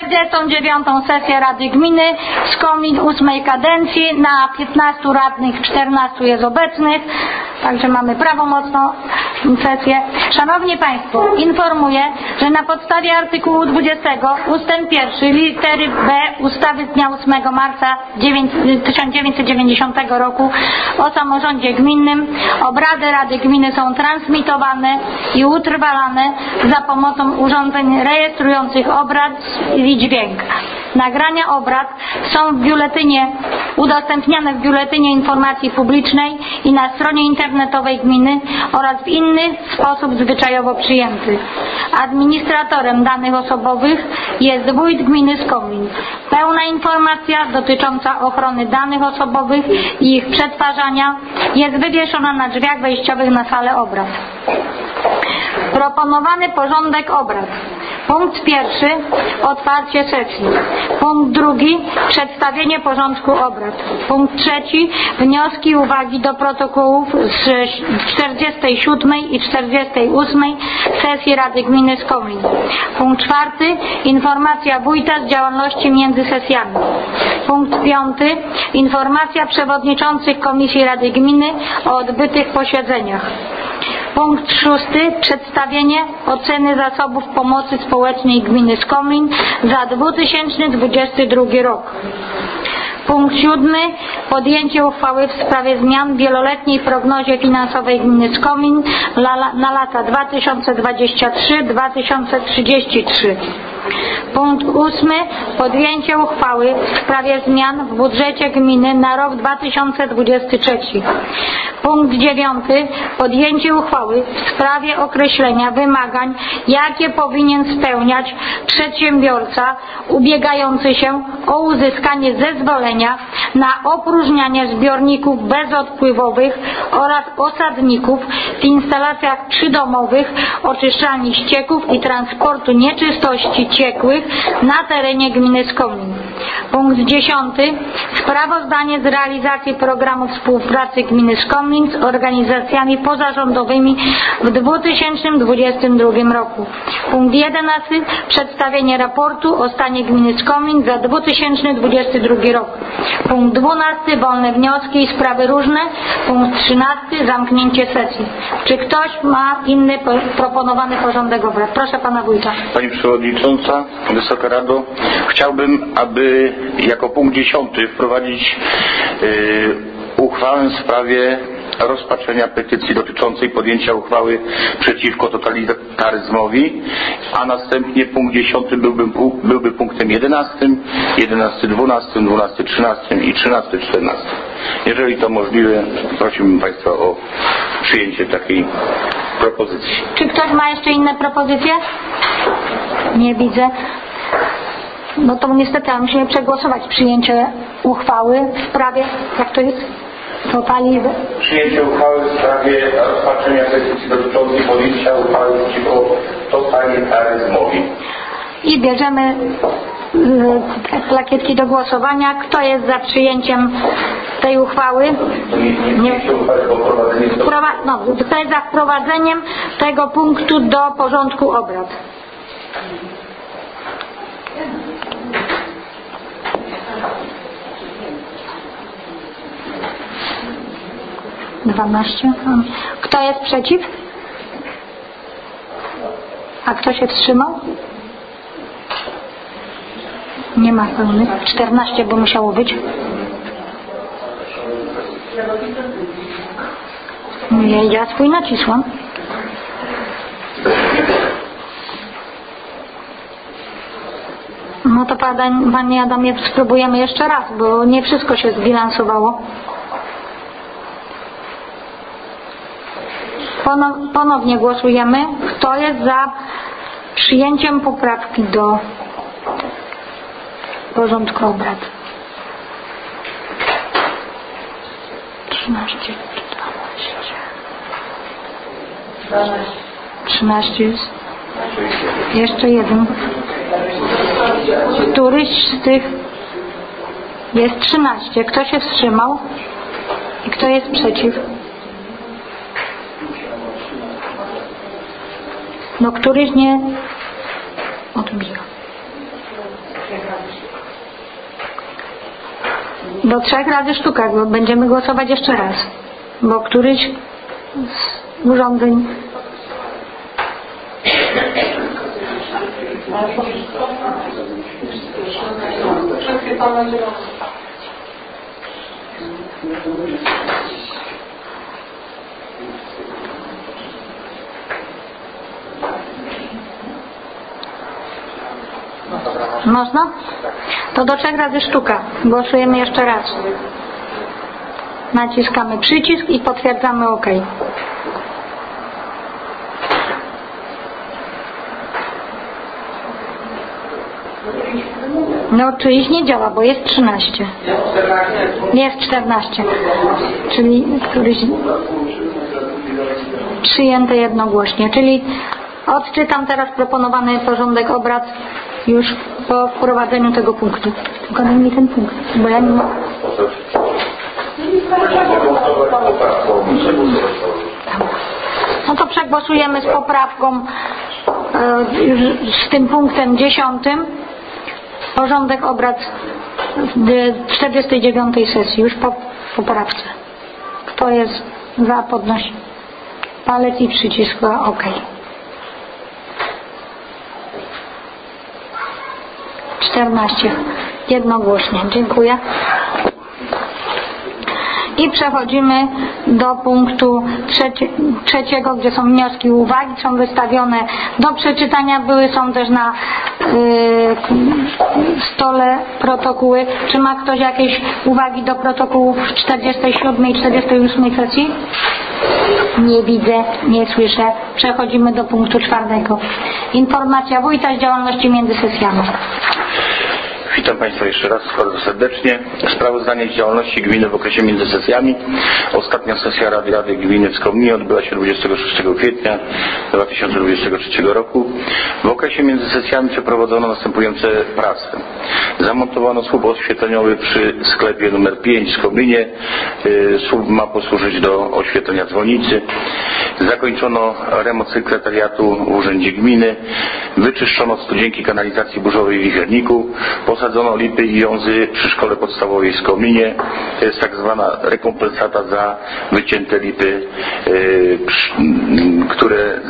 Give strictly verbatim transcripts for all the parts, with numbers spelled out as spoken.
czterdziestą dziewiątą sesję Rady Gminy z Komin ósmej kadencji. Na piętnastu radnych czternastu jest obecnych, także mamy prawomocną sesję. Szanowni Państwo, informuję, że na podstawie artykułu dwudziestego ustęp pierwszy litery B ustawy z dnia ósmego marca tysiąc dziewięćset dziewięćdziesiątego roku o samorządzie gminnym obrady Rady Gminy są transmitowane i utrwalane za pomocą urządzeń rejestrujących obrad i dźwięk. Nagrania obrad są w biuletynie udostępniane w Biuletynie Informacji Publicznej i na stronie internetowej gminy oraz w inny sposób zwyczajowo przyjęty. Administratorem danych osobowych jest wójt gminy Skomin. Pełna informacja dotycząca ochrony danych osobowych i ich przetwarzania jest wywieszona na drzwiach wejściowych na salę obrad. Proponowany porządek obrad. Punkt pierwszy. Otwarcie sesji. Punkt drugi. Przedstawienie porządku obrad. Punkt trzeci. Wnioski i uwagi do protokołów z czterdziestej siódmej i czterdziestej ósmej sesji Rady Gminy Skomin. Punkt czwarty. Informacja wójta z działalności między sesjami. Punkt piąty. Informacja przewodniczących Komisji Rady Gminy o odbytych posiedzeniach. Punkt szósty. Przedstawienie oceny zasobów pomocy społecznej gminy Skomin za dwa tysiące dwudziesty drugi rok. Punkt siódmy. Podjęcie uchwały w sprawie zmian w wieloletniej prognozie finansowej gminy Skomin na lata dwa tysiące dwudziesty trzeci do dwa tysiące trzydziestego trzeciego. Punkt ósmy. Podjęcie uchwały w sprawie zmian w budżecie gminy na rok dwa tysiące dwudziesty trzeci. Punkt dziewiąty. Podjęcie uchwały w sprawie określenia wymagań, jakie powinien spełniać przedsiębiorca ubiegający się o uzyskanie zezwolenia na opróżnianie zbiorników bezodpływowych oraz osadników w instalacjach przydomowych, oczyszczalni ścieków i transportu nieczystości ciekłych na terenie gminy Skomin. Punkt dziesiąty. Sprawozdanie z realizacji programu współpracy gminy Skomin z organizacjami pozarządowymi w dwa tysiące dwudziestym drugim roku. Punkt jedenasty. Przedstawienie raportu o stanie gminy Skomin za dwa tysiące dwudziesty drugi rok. Punkt dwunasty. Wolne wnioski i sprawy różne. Punkt trzynasty. Zamknięcie sesji. Czy ktoś ma inny proponowany porządek obrad? Proszę pana wójta. Pani Przewodnicząca, Wysoka Rado, chciałbym, aby jako punkt dziesiąty wprowadzić yy, uchwałę w sprawie rozpatrzenia petycji dotyczącej podjęcia uchwały przeciwko totalitaryzmowi, a następnie punkt dziesiąty byłby, byłby punktem jedenastym, jedenasty dwunastym, dwunasty trzynastym i trzynasty czternastym. Jeżeli to możliwe, prosiłbym Państwa o przyjęcie takiej propozycji. Czy ktoś ma jeszcze inne propozycje? Nie widzę. No to niestety musimy przegłosować przyjęcie uchwały w sprawie, jak to jest? Totali... Przyjęcie uchwały w sprawie rozpatrzenia petycji dotyczącej podjęcia uchwały przeciwko totalitaryzmowi. I bierzemy y, plakietki do głosowania. Kto jest za przyjęciem tej uchwały? Nie, nie uchwały, bo wprowadzenie do... Wprowa... no, kto jest za wprowadzeniem tego punktu do porządku obrad? dwanaście. Kto jest przeciw? A kto się wstrzymał? Nie ma pełnych. czternaście by musiało być. Nie, ja swój nacisłam. No to panie Adamie, spróbujemy jeszcze raz, bo nie wszystko się zbilansowało. Ponownie głosujemy. Kto jest za przyjęciem poprawki do porządku obrad? trzynaście, czternaście. trzynaście jest. Jeszcze jeden. Któryś z tych jest trzynaście. Kto się wstrzymał? I kto jest przeciw? No któryś nie odbija. Do trzech razy sztuka, bo będziemy głosować jeszcze raz, bo któryś z urządzeń można? To do trzech razy sztuka. Głosujemy jeszcze raz. Naciskamy przycisk i potwierdzamy OK. No czyjś nie działa, bo jest trzynaście. Jest czternaście. Czyli któryś przyjęte jednogłośnie. Czyli odczytam teraz proponowany porządek obrad już po wprowadzeniu tego punktu. Tylko daj mi ten punkt, bo ja nie mogę. No to przegłosujemy z poprawką e, już z tym punktem dziesiątym porządek obrad czterdziestej dziewiątej sesji już po poprawce. Kto jest za, podnosi palec i przycisk OK. czternaście. Jednogłośnie. Dziękuję. I przechodzimy do punktu trzeci, trzeciego, gdzie są wnioski i uwagi. Są wystawione do przeczytania. Były, są też na yy, stole protokoły. Czy ma ktoś jakieś uwagi do protokołów czterdziestej siódmej i czterdziestej ósmej sesji? Nie widzę, nie słyszę. Przechodzimy do punktu czwartego. Informacja wójta z działalności między sesjami. Witam Państwa jeszcze raz bardzo serdecznie. Sprawozdanie z działalności gminy w okresie między sesjami. Ostatnia sesja Rady Rady Gminy w Skomlinie odbyła się dwudziestego szóstego kwietnia dwa tysiące dwudziestego trzeciego roku. W okresie między sesjami przeprowadzono następujące prace. Zamontowano słup oświetleniowy przy sklepie numer pięć w Skomlinie. Słup ma posłużyć do oświetlenia dzwonicy. Zakończono remont sekretariatu w Urzędzie Gminy. Wyczyszczono studzienki kanalizacji burzowej w Wicherniku. Posadzono lipy i jązy przy szkole podstawowej w Skomlinie. To jest tak zwana rekompensata za wycięte lipy, yy, przy, które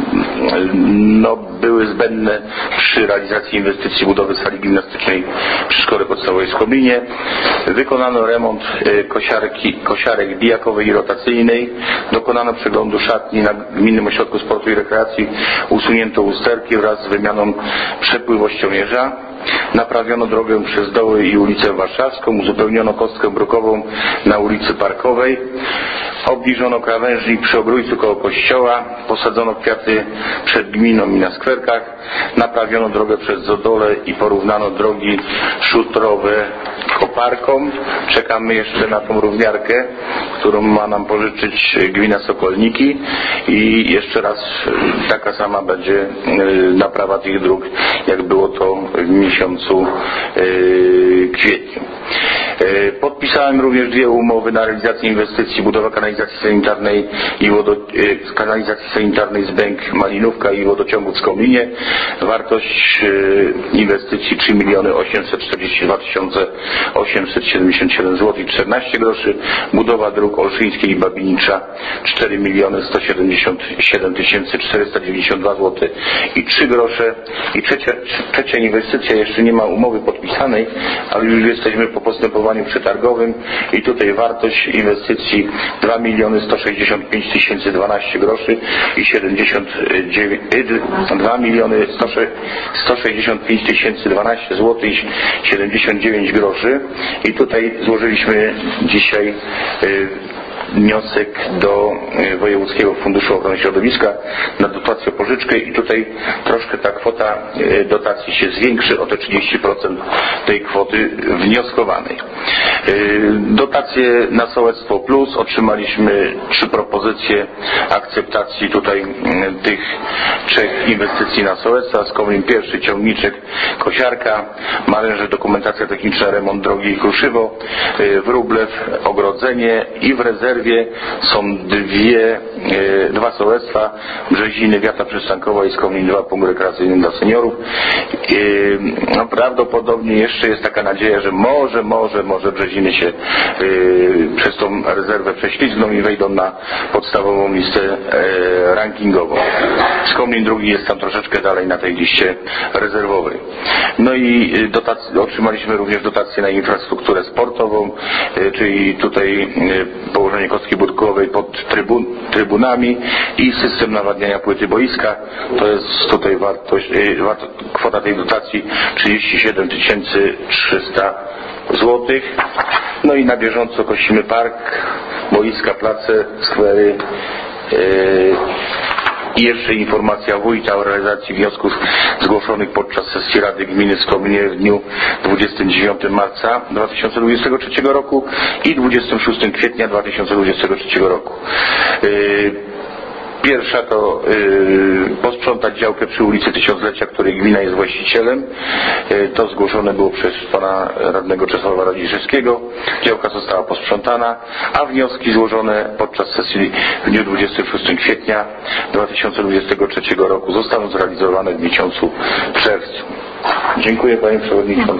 no, były zbędne przy realizacji inwestycji budowy sali gimnastycznej przy szkole podstawowej w Skomlinie. Wykonano remont yy, kosiarki, kosiarek bijakowej i rotacyjnej. Dokonano przeglądu szatni na Gminnym Ośrodku Sportu i Rekreacji. Usunięto usterki wraz z wymianą przepływościomierza. Naprawiono drogę przez Doły i ulicę Warszawską, uzupełniono kostkę brukową na ulicy Parkowej, obniżono krawężnik przy Ogrójcu koło kościoła, posadzono kwiaty przed gminą i na skwerkach, naprawiono drogę przez Zodole i porównano drogi szutrowe koparką. Czekamy jeszcze na tą równiarkę, którą ma nam pożyczyć gmina Sokolniki i jeszcze raz taka sama będzie naprawa tych dróg, jak było to w miesiącu kwietniu. Podpisałem również dwie umowy na realizację inwestycji budowa kanalizacji sanitarnej i wodo, kanalizacji sanitarnej z Bęk Malinówka i wodociągu w Skomlinie. Wartość inwestycji trzy miliony osiemset czterdzieści dwa tysiące osiemset siedemdziesiąt siedem złotych czternaście groszy. Budowa dróg Olszyńskiej i Babinicza cztery miliony sto siedemdziesiąt siedem tysięcy czterysta dziewięćdziesiąt dwa złote i trzy grosze. I trzecia, trzecia inwestycja, jeszcze nie ma umowy podpisanej, ale już jesteśmy po postępowaniu przetargowym i tutaj wartość inwestycji dwa miliony sto sześćdziesiąt pięć tysięcy dwanaście groszy i siedemdziesiąt dziewięć, dwa miliony sto sześćdziesiąt pięć tysięcy dwanaście złotych i siedemdziesiąt dziewięć groszy. I tutaj złożyliśmy dzisiaj wniosek do Wojewódzkiego Funduszu Ochrony Środowiska na dotację o pożyczkę i tutaj troszkę ta kwota dotacji się zwiększy o te trzydzieści procent tej kwoty wnioskowanej. Dotacje na Sołectwo Plus otrzymaliśmy trzy propozycje akceptacji tutaj tych trzech inwestycji na sołectwa. Z Komlin pierwszy ciągniczek, kosiarka, Maręże dokumentacja techniczna, remont drogi i Kruszywo, Wróblew ogrodzenie i w rezerwie są dwie, dwa sołectwa, Brzeziny, Wiata Przystankowa i z Komlin dwa punkt rekreacyjny dla seniorów. No, prawdopodobnie jeszcze jest taka nadzieja, że może, może, może Brzeziny się yy, przez tą rezerwę prześlizgną i wejdą na podstawową listę yy, rankingową. Komlin drugi jest tam troszeczkę dalej na tej liście rezerwowej. No i dotac- otrzymaliśmy również dotację na infrastrukturę sportową, yy, czyli tutaj yy, położenie kostki budkowej pod trybun- trybunami i system nawadniania płyty boiska. To jest tutaj wartość, yy, wart- kwota tej dotacji trzydzieści siedem tysięcy trzysta złotych. No i na bieżąco kosimy park, boiska, place, skwery. Yy, I jeszcze informacja wójta o realizacji wniosków zgłoszonych podczas sesji Rady Gminy w Komlinie w dniu dwudziestego dziewiątego marca dwa tysiące dwudziestego trzeciego roku i dwudziestego szóstego kwietnia dwa tysiące dwudziestego trzeciego roku. Yy, Pierwsza to yy, posprzątać działkę przy ulicy Tysiąclecia, której gmina jest właścicielem. Yy, to zgłoszone było przez pana radnego Czesława Radziszewskiego. Działka została posprzątana, a wnioski złożone podczas sesji w dniu dwudziestego szóstego kwietnia dwa tysiące dwudziestego trzeciego roku zostaną zrealizowane w miesiącu czerwcu. Dziękuję panie przewodniczący.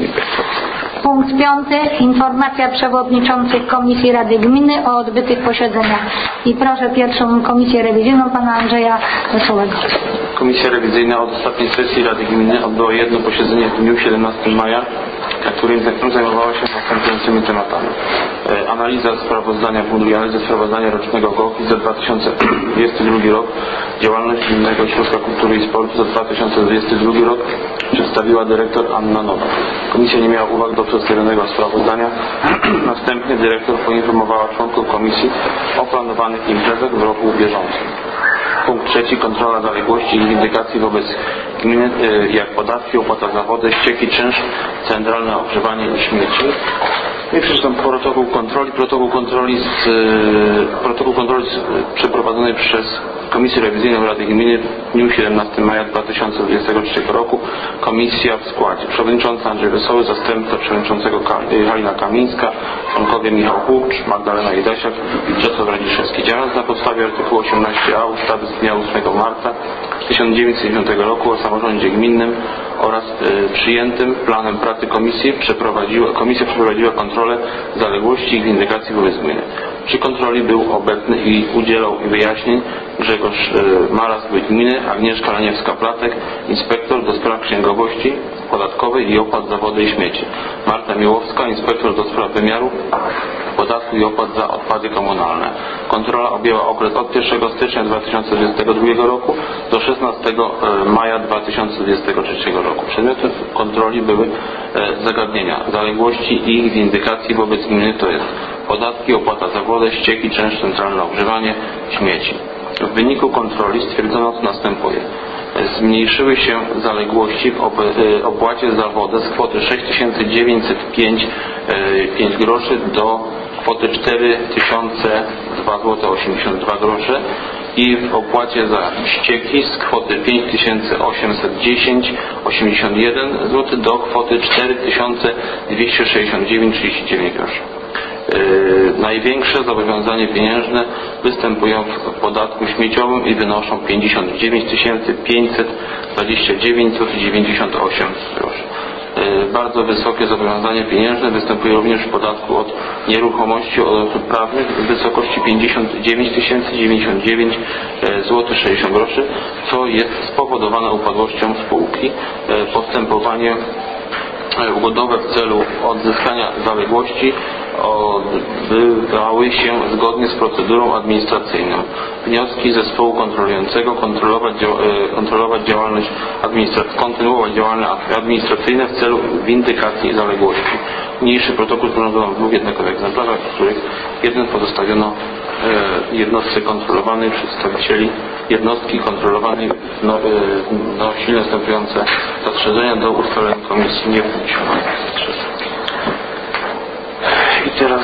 Punkt piąty. Informacja przewodniczących Komisji Rady Gminy o odbytych posiedzeniach. I proszę pierwszą komisję rewizyjną pana Andrzeja Wesołego. Komisja rewizyjna od ostatniej sesji Rady Gminy odbyła jedno posiedzenie w dniu siedemnastego maja, na którym zajmowała się następującymi tematami. E, analiza sprawozdania Funduszy Analizy sprawozdania rocznego G O K I za dwa tysiące dwudziesty drugi rok, działalność Gminnego Ośrodka Kultury i Sportu za dwa tysiące dwudziesty drugi rok przedstawiła dyrektor Anna Nowak. Komisja nie miała uwag do przedstawionego sprawozdania. Następnie dyrektor poinformowała członków komisji o planowanych imprezach w roku bieżącym. Punkt trzeci. Kontrola zaległości i windykacji wobec gminy, jak podatki, opłata za wodę, ścieki, czynsz, centralne ogrzewanie i śmieci. I przeczytam protokół kontroli. Protokół kontroli, z, protokół kontroli z, przeprowadzonej przez Komisję Rewizyjną Rady Gminy w dniu siedemnastego maja dwa tysiące dwudziestego trzeciego roku. Komisja w składzie: przewodniczący Andrzej Wesoły, zastępca przewodniczącego Halina Kamińska, członkowie Michał Hłubcz, Magdalena Idasiak, Czesław Radziszewski. Działając na podstawie artykułu osiemnaście a ustawy z dnia ósmego marca tysiąc dziewięćset dziewięćdziesiątego roku o samorządzie gminnym oraz y, przyjętym planem pracy komisji przeprowadziła, komisja przeprowadziła kontrolę zaległości i windykacji wobec gminy. Przy kontroli był obecny i udzielał wyjaśnień Grzegorz y, Maras, wójt gminy, Agnieszka Laniewska-Platek, inspektor do spraw księgowości podatkowej i opłat za wodę i śmieci, Marta Miłowska, inspektor do spraw wymiaru podatku i opłat za odpady komunalne. Kontrola objęła okres od pierwszego stycznia dwa tysiące dwudziestego drugiego roku do szesnastego maja dwa tysiące dwudziestego trzeciego roku. Przedmiotem kontroli były zagadnienia zaległości i ich windykacji wobec gminy, to jest podatki, opłata za wodę, ścieki, czynsz, centralne ogrzewanie, śmieci. W wyniku kontroli stwierdzono, co następuje. Zmniejszyły się zaległości w opłacie za wodę z kwoty sześć tysięcy dziewięćset pięć groszy do kwoty cztery tysiące dwa złote osiemdziesiąt dwa grosze i w opłacie za ścieki z kwoty pięć tysięcy osiemset dziesięć osiemdziesiąt jeden złotych do kwoty cztery tysiące dwieście sześćdziesiąt dziewięć trzydzieści dziewięć groszy. Yy, największe zobowiązania pieniężne występują w podatku śmieciowym i wynoszą pięćdziesiąt dziewięć tysięcy pięćset dwadzieścia dziewięć złotych dziewięćdziesiąt osiem groszy. Yy, bardzo wysokie zobowiązania pieniężne występują również w podatku od nieruchomości od osób prawnych w wysokości pięćdziesiąt dziewięć tysięcy dziewięćdziesiąt dziewięć złotych sześćdziesiąt groszy, co jest spowodowane upadłością spółki. Yy, postępowanie ugodowe w celu odzyskania zaległości odbywały się zgodnie z procedurą administracyjną. Wnioski zespołu kontrolującego kontrolować, kontrolować działalność administracyjną, kontynuować działalność administracyjne w celu windykacji zaległości. Niniejszy protokół sporządzono w dwóch jednakowych egzemplarzach, w których jeden pozostawiono jednostce kontrolowanej, przedstawicieli jednostki kontrolowanej no, wnosili następujące zastrzeżenia do ustaleń komisji nie wniesiono. I teraz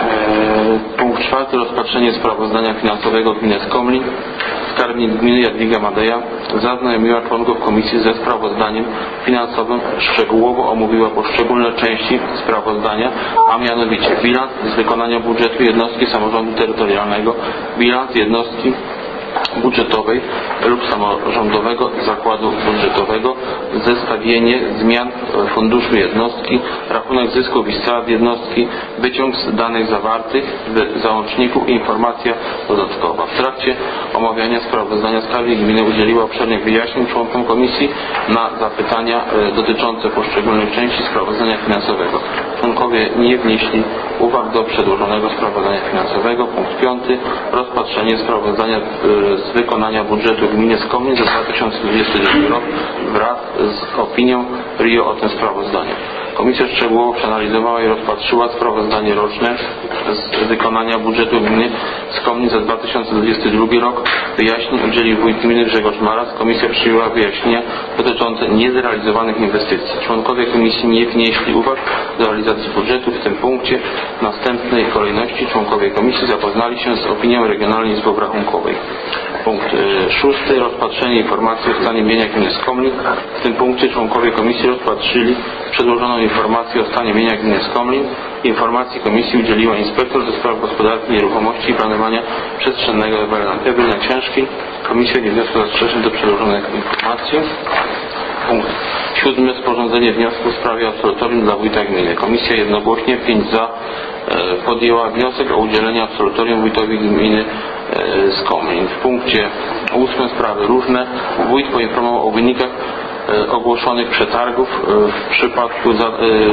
e, punkt czwarty. Rozpatrzenie sprawozdania finansowego gminy Skomlin. Skarbnik gminy Jadwiga Madeja zaznajomiła członków komisji ze sprawozdaniem finansowym, szczegółowo omówiła poszczególne części sprawozdania, a mianowicie bilans z wykonania budżetu jednostki samorządu terytorialnego, bilans jednostki budżetowej lub samorządowego zakładu budżetowego, zestawienie zmian w funduszu jednostki, rachunek zysków i strat jednostki, wyciąg z danych zawartych w załączniku i informacja dodatkowa. W trakcie omawiania sprawozdania skarbnik gminy udzieliła obszernych wyjaśnień członkom komisji na zapytania dotyczące poszczególnych części sprawozdania finansowego. Członkowie nie wnieśli uwag do przedłożonego sprawozdania finansowego. Punkt piąty. Rozpatrzenie sprawozdania z wykonania budżetu gminy Skomlin za dwa tysiące dwudziesty drugi rok wraz z opinią R I O o tym sprawozdaniu. Komisja szczegółowo przeanalizowała i rozpatrzyła sprawozdanie roczne z wykonania budżetu gminy Skomlin za dwa tysiące dwudziesty drugi rok. Wyjaśnień udzielił wójt gminy Grzegorz Maras. Komisja przyjęła wyjaśnienia dotyczące niezrealizowanych inwestycji. Członkowie komisji nie wnieśli uwag do realizacji budżetu. W tym punkcie w następnej kolejności członkowie komisji zapoznali się z opinią Regionalnej Izby Obrachunkowej. Punkt y, szósty. Rozpatrzenie informacji o stanie mienia gminy Skomlin. W tym punkcie członkowie komisji rozpatrzyli przedłożoną informację o stanie mienia gminy Skomlin. Informacji komisji udzieliła inspektor do spraw gospodarki nieruchomości i planowania przestrzennego Ewelina Ciężkiej. Komisja nie wniosła zastrzeżeń do przedłożonych informacji. Punkt siódmy. Sporządzenie wniosku w sprawie absolutorium dla wójta gminy. Komisja jednogłośnie pięć za podjęła wniosek o udzielenie absolutorium wójtowi gminy Skomlin. W punkcie ósmym. Sprawy różne. Wójt poinformował o wynikach ogłoszonych przetargów w przypadku, za,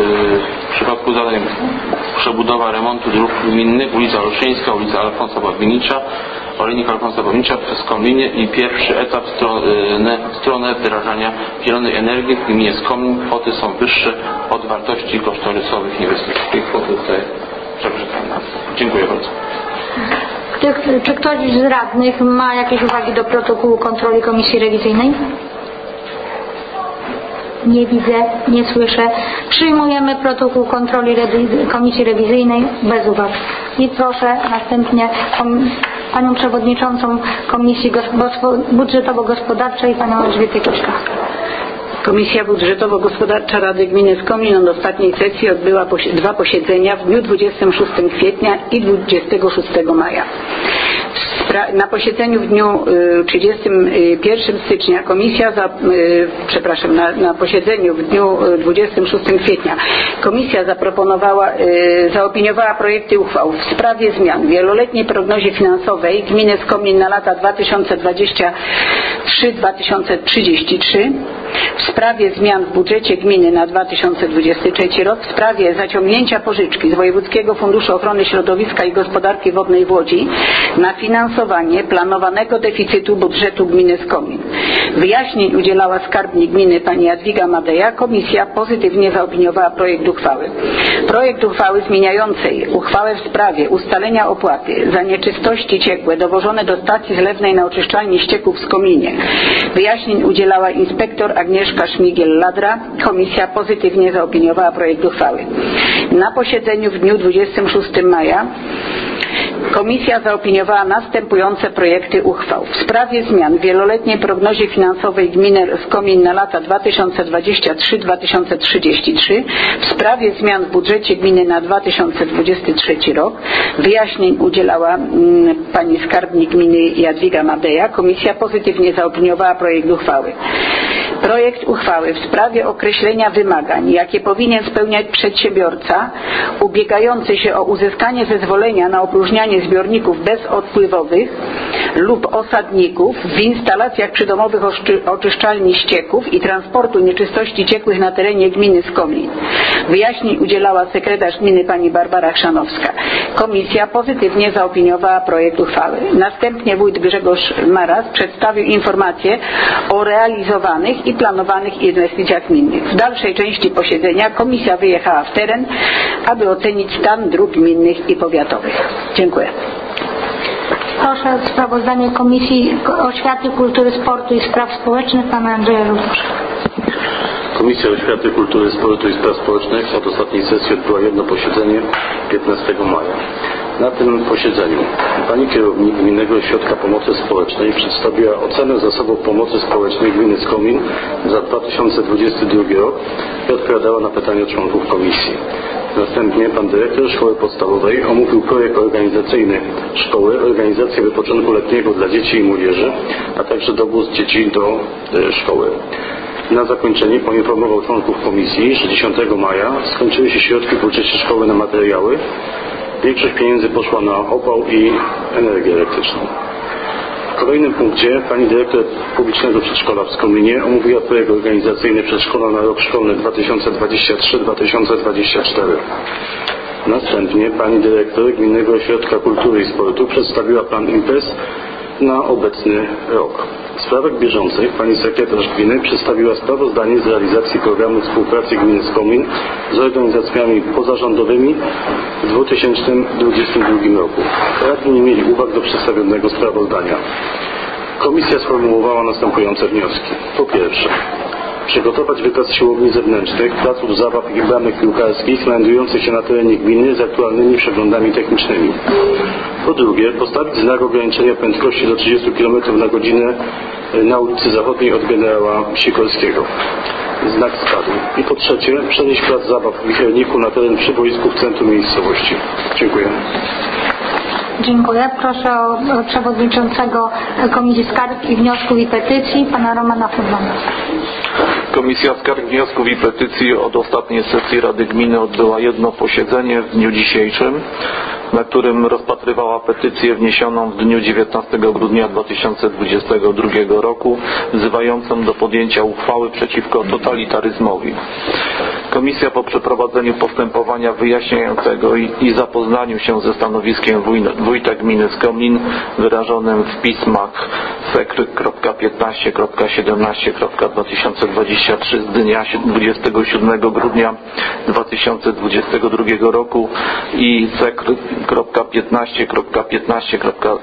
w przypadku zadań przebudowa remontu dróg gminnych, ulica Olszyńska, ulica Alfonsa Babinicza, Olejnik Alfonsa Babinicza w Skomlinie i pierwszy etap stronę, stronę wdrażania zielonej energii w gminie Skomlin. Kwoty są wyższe od wartości kosztorysowych inwestycji. Tych kwot tutaj przeczytane. Dziękuję bardzo. Czy, czy ktoś z radnych ma jakieś uwagi do protokołu kontroli komisji rewizyjnej? Nie widzę, nie słyszę. Przyjmujemy protokół kontroli rewiz- komisji rewizyjnej bez uwag. I proszę następnie kom- panią przewodniczącą Komisji Gospo- Budżetowo-Gospodarczej, panią Elżbietę Kiszka. Komisja Budżetowo-Gospodarcza Rady Gminy Skomlin od ostatniej sesji odbyła posi- dwa posiedzenia w dniu dwudziestego szóstego kwietnia i dwudziestego szóstego maja. Na posiedzeniu w dniu trzydziestego pierwszego stycznia komisja, za, przepraszam, na, na posiedzeniu w dniu dwudziestego szóstego kwietnia komisja zaproponowała, zaopiniowała projekty uchwał w sprawie zmian w wieloletniej prognozie finansowej gminy Skomlin na lata dwa tysiące dwudziesty trzeci do dwa tysiące trzydziestego trzeciego, w sprawie zmian w budżecie gminy na dwa tysiące dwudziesty trzeci rok, w sprawie zaciągnięcia pożyczki z Wojewódzkiego Funduszu Ochrony Środowiska i Gospodarki Wodnej w Łodzi na finansowanie planowanego deficytu budżetu gminy Skomlin. Wyjaśnień udzielała skarbnik gminy pani Jadwiga Madeja. Komisja pozytywnie zaopiniowała projekt uchwały. Projekt uchwały zmieniającej uchwałę w sprawie ustalenia opłaty za nieczystości ciekłe dowożone do stacji zlewnej na oczyszczalni ścieków w Skomlinie. Wyjaśnień udzielała inspektor Agnieszka Szmigiel-Ladra. Komisja pozytywnie zaopiniowała projekt uchwały. Na posiedzeniu w dniu dwudziestego szóstego maja Komisja zaopiniowała następujące projekty uchwał. W sprawie zmian w wieloletniej prognozie finansowej gminy Skomlin na lata dwa tysiące dwudziesty trzeci do dwa tysiące trzydziestego trzeciego, w sprawie zmian w budżecie gminy na dwa tysiące dwudziesty trzeci rok. Wyjaśnień udzielała mm, pani skarbnik gminy Jadwiga Madeja. Komisja pozytywnie zaopiniowała projekt uchwały. Projekt uchwały w sprawie określenia wymagań, jakie powinien spełniać przedsiębiorca ubiegający się o uzyskanie zezwolenia na opróżnianie zbiorników bezodpływowych lub osadników w instalacjach przydomowych oczyszczalni ścieków i transportu nieczystości ciekłych na terenie gminy Skomlin. Wyjaśnień udzielała sekretarz gminy pani Barbara Chrzanowska. Komisja pozytywnie zaopiniowała projekt uchwały. Następnie wójt Grzegorz Maras przedstawił informacje o realizowanych i planowanych inwestycjach gminnych. W dalszej części posiedzenia komisja wyjechała w teren, aby ocenić stan dróg gminnych i powiatowych. Dziękuję. Proszę o sprawozdanie Komisji Oświaty, Kultury, Sportu i Spraw Społecznych pana Andrzeja Lubuszka. Komisja Oświaty, Kultury, Sportu i Spraw Społecznych od ostatniej sesji odbyła jedno posiedzenie piętnastego maja. Na tym posiedzeniu pani kierownik Gminnego Ośrodka Pomocy Społecznej przedstawiła ocenę zasobów pomocy społecznej gminy Skomin za dwa tysiące dwudziesty drugi rok i odpowiadała na pytania członków komisji. Następnie pan dyrektor szkoły podstawowej omówił projekt organizacyjny szkoły, organizację wypoczynku letniego dla dzieci i młodzieży, a także dowóz dzieci do e, szkoły. Na zakończenie poinformował członków komisji, że dziesiątego maja skończyły się środki w budżecie szkoły na materiały. Większość pieniędzy poszła na opał i energię elektryczną. W kolejnym punkcie pani dyrektor publicznego przedszkola w Skominie omówiła projekt organizacyjny przedszkola na rok szkolny dwa tysiące dwudziesty trzeci do dwa tysiące dwudziestego czwartego. Następnie pani dyrektor Gminnego Ośrodka Kultury i Sportu przedstawiła plan imprez na obecny rok. W sprawach bieżących pani sekretarz gminy przedstawiła sprawozdanie z realizacji programu współpracy gminy Skomin z organizacjami pozarządowymi w dwa tysiące dwudziestym drugim roku. Radni nie mieli uwag do przedstawionego sprawozdania. Komisja sformułowała następujące wnioski. Po pierwsze, przygotować wykaz siłowni zewnętrznych, placów zabaw i bramek piłkarskich znajdujących się na terenie gminy z aktualnymi przeglądami technicznymi. Po drugie, postawić znak ograniczenia prędkości do trzydziestu kilometrów na godzinę na ulicy Zachodniej od generała Sikorskiego. Znak spadł. I po trzecie, przenieść plac zabaw w Wicherniku na teren przy boisku w centrum miejscowości. Dziękuję. Dziękuję. Proszę o przewodniczącego Komisji Skarg i Wniosków i Petycji, pana Romana Furmana. Komisja Skarg, Wniosków i Petycji od ostatniej sesji Rady Gminy odbyła jedno posiedzenie w dniu dzisiejszym, na którym rozpatrywała petycję wniesioną w dniu dziewiętnastego grudnia dwa tysiące dwudziestego drugiego roku wzywającą do podjęcia uchwały przeciwko totalitaryzmowi. Komisja po przeprowadzeniu postępowania wyjaśniającego i, i zapoznaniu się ze stanowiskiem wójta gminy Skomin wyrażonym w pismach S E K R piętnaście siedemnaście dwa tysiące dwudziesty trzeci z dnia dwudziestego siódmego grudnia dwa tysiące dwudziestego drugiego roku i S E K R piętnaście piętnaście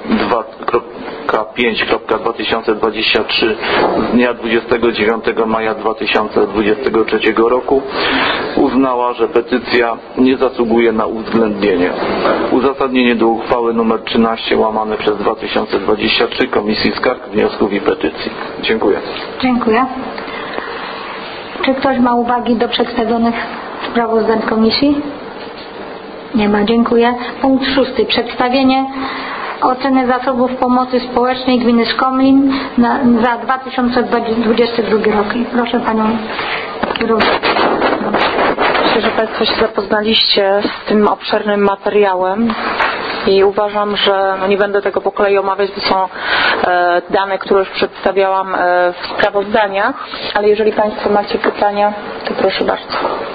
pięć dwa tysiące dwudziesty trzeci z dnia dwudziestego dziewiątego maja dwa tysiące dwudziestego trzeciego roku uznała, że petycja nie zasługuje na uwzględnienie. Uzasadnienie do uchwały nr trzynaście łamane przez dwa tysiące dwudziesty trzeci Komisji Skarg, Wniosków i Petycji. Dziękuję. Dziękuję. Czy ktoś ma uwagi do przedstawionych sprawozdań komisji? Nie ma. Dziękuję. Punkt szósty. Przedstawienie oceny zasobów pomocy społecznej gminy Skomin na, za dwa tysiące dwudziesty drugi rok. I proszę panią kierownicę. Myślę, że Państwo się zapoznaliście z tym obszernym materiałem i uważam, że no nie będę tego po kolei omawiać, bo są e, dane, które już przedstawiałam e, w sprawozdaniach, ale jeżeli Państwo macie pytania, to proszę bardzo.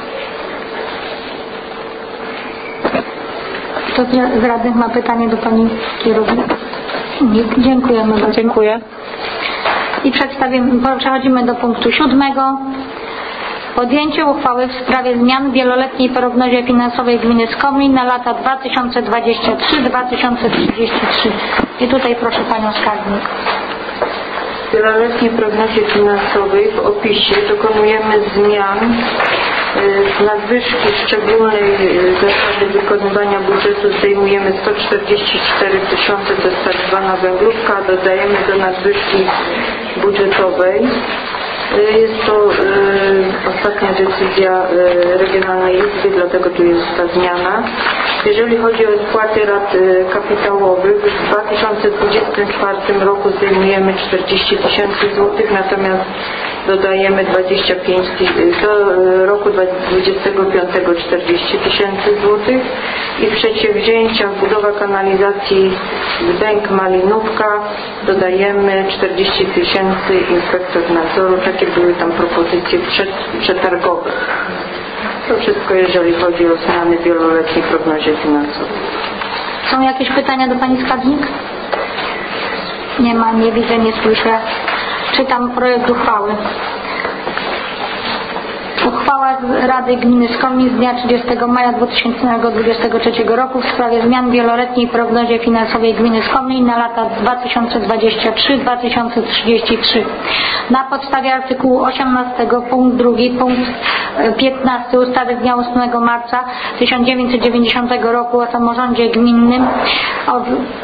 Kto z radnych ma pytanie do pani kierownik? Nikt. Dziękujemy bardzo. Dziękuję. I przedstawimy, przechodzimy do punktu siódmego. Podjęcie uchwały w sprawie zmian w wieloletniej prognozie finansowej gminy Skomin na lata dwa tysiące dwudziesty trzeci do dwa tysiące trzydziestego trzeciego. I tutaj proszę panią skarbnik. W wieloletniej prognozie finansowej w opisie dokonujemy zmian z nadwyżki szczególnej zasady wykonywania budżetu zdejmujemy sto czterdzieści cztery tysiące, to jest tak zwana węglówka, dodajemy do nadwyżki budżetowej. Jest to y, ostatnia decyzja y, Regionalnej Izby, dlatego tu jest ta zmiana. Jeżeli chodzi o spłaty rat y, kapitałowych, w dwa tysiące dwudziestym czwartym roku zdejmujemy czterdzieści tysięcy złotych, natomiast dodajemy dwadzieścia pięć do roku dwudziestego piątego czterdzieści tysięcy złotych i w przedsięwzięciach budowa kanalizacji Bęk Malinówka dodajemy czterdzieści tysięcy inspektor nadzoru. Takie były tam propozycje przetargowe. To wszystko, jeżeli chodzi o zmiany w wieloletniej prognozie finansowej. Są jakieś pytania do pani skarbnik? Nie ma, nie widzę, nie słyszę. Czytam projekt uchwały. Uchwała Rady Gminy Skomlin z dnia trzydziestego maja dwa tysiące dwudziestego trzeciego roku w sprawie zmian w wieloletniej prognozie finansowej Gminy Skomlin na lata dwa tysiące dwudziesty trzeci do dwa tysiące trzydziestego trzeciego. Na podstawie artykułu osiemnastego punkt drugi punkt piętnasty ustawy z dnia ósmego marca tysiąc dziewięćset dziewięćdziesiątego roku o samorządzie gminnym, o,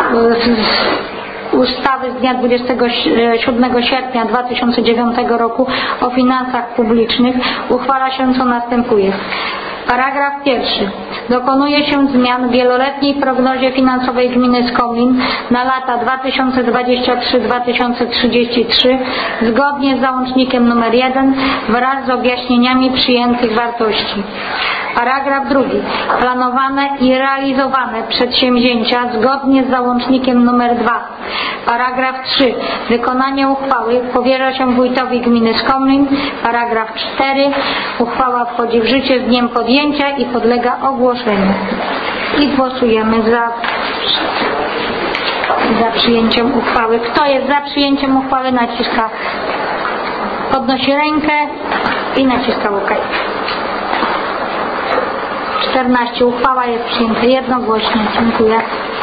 ustawy z dnia dwudziestego siódmego sierpnia dwa tysiące dziewiątego roku o finansach publicznych uchwala się co następuje. Paragraf pierwszy. Dokonuje się zmian w wieloletniej prognozie finansowej Gminy Skomlin na lata dwa tysiące dwudziesty trzeci do dwa tysiące trzydziestego trzeciego zgodnie z załącznikiem nr jeden wraz z objaśnieniami przyjętych wartości. Paragraf drugi. Planowane i realizowane przedsięwzięcia zgodnie z załącznikiem nr dwa. Paragraf trzy. Wykonanie uchwały powierza się wójtowi gminy Skomlin. Paragraf cztery. Uchwała wchodzi w życie z dniem podjęcia i podlega ogłoszeniu. I głosujemy za, za przyjęciem uchwały. Kto jest za przyjęciem uchwały, naciska, podnosi rękę i naciska OK. czternaście. Uchwała jest przyjęta jednogłośnie. Dziękuję.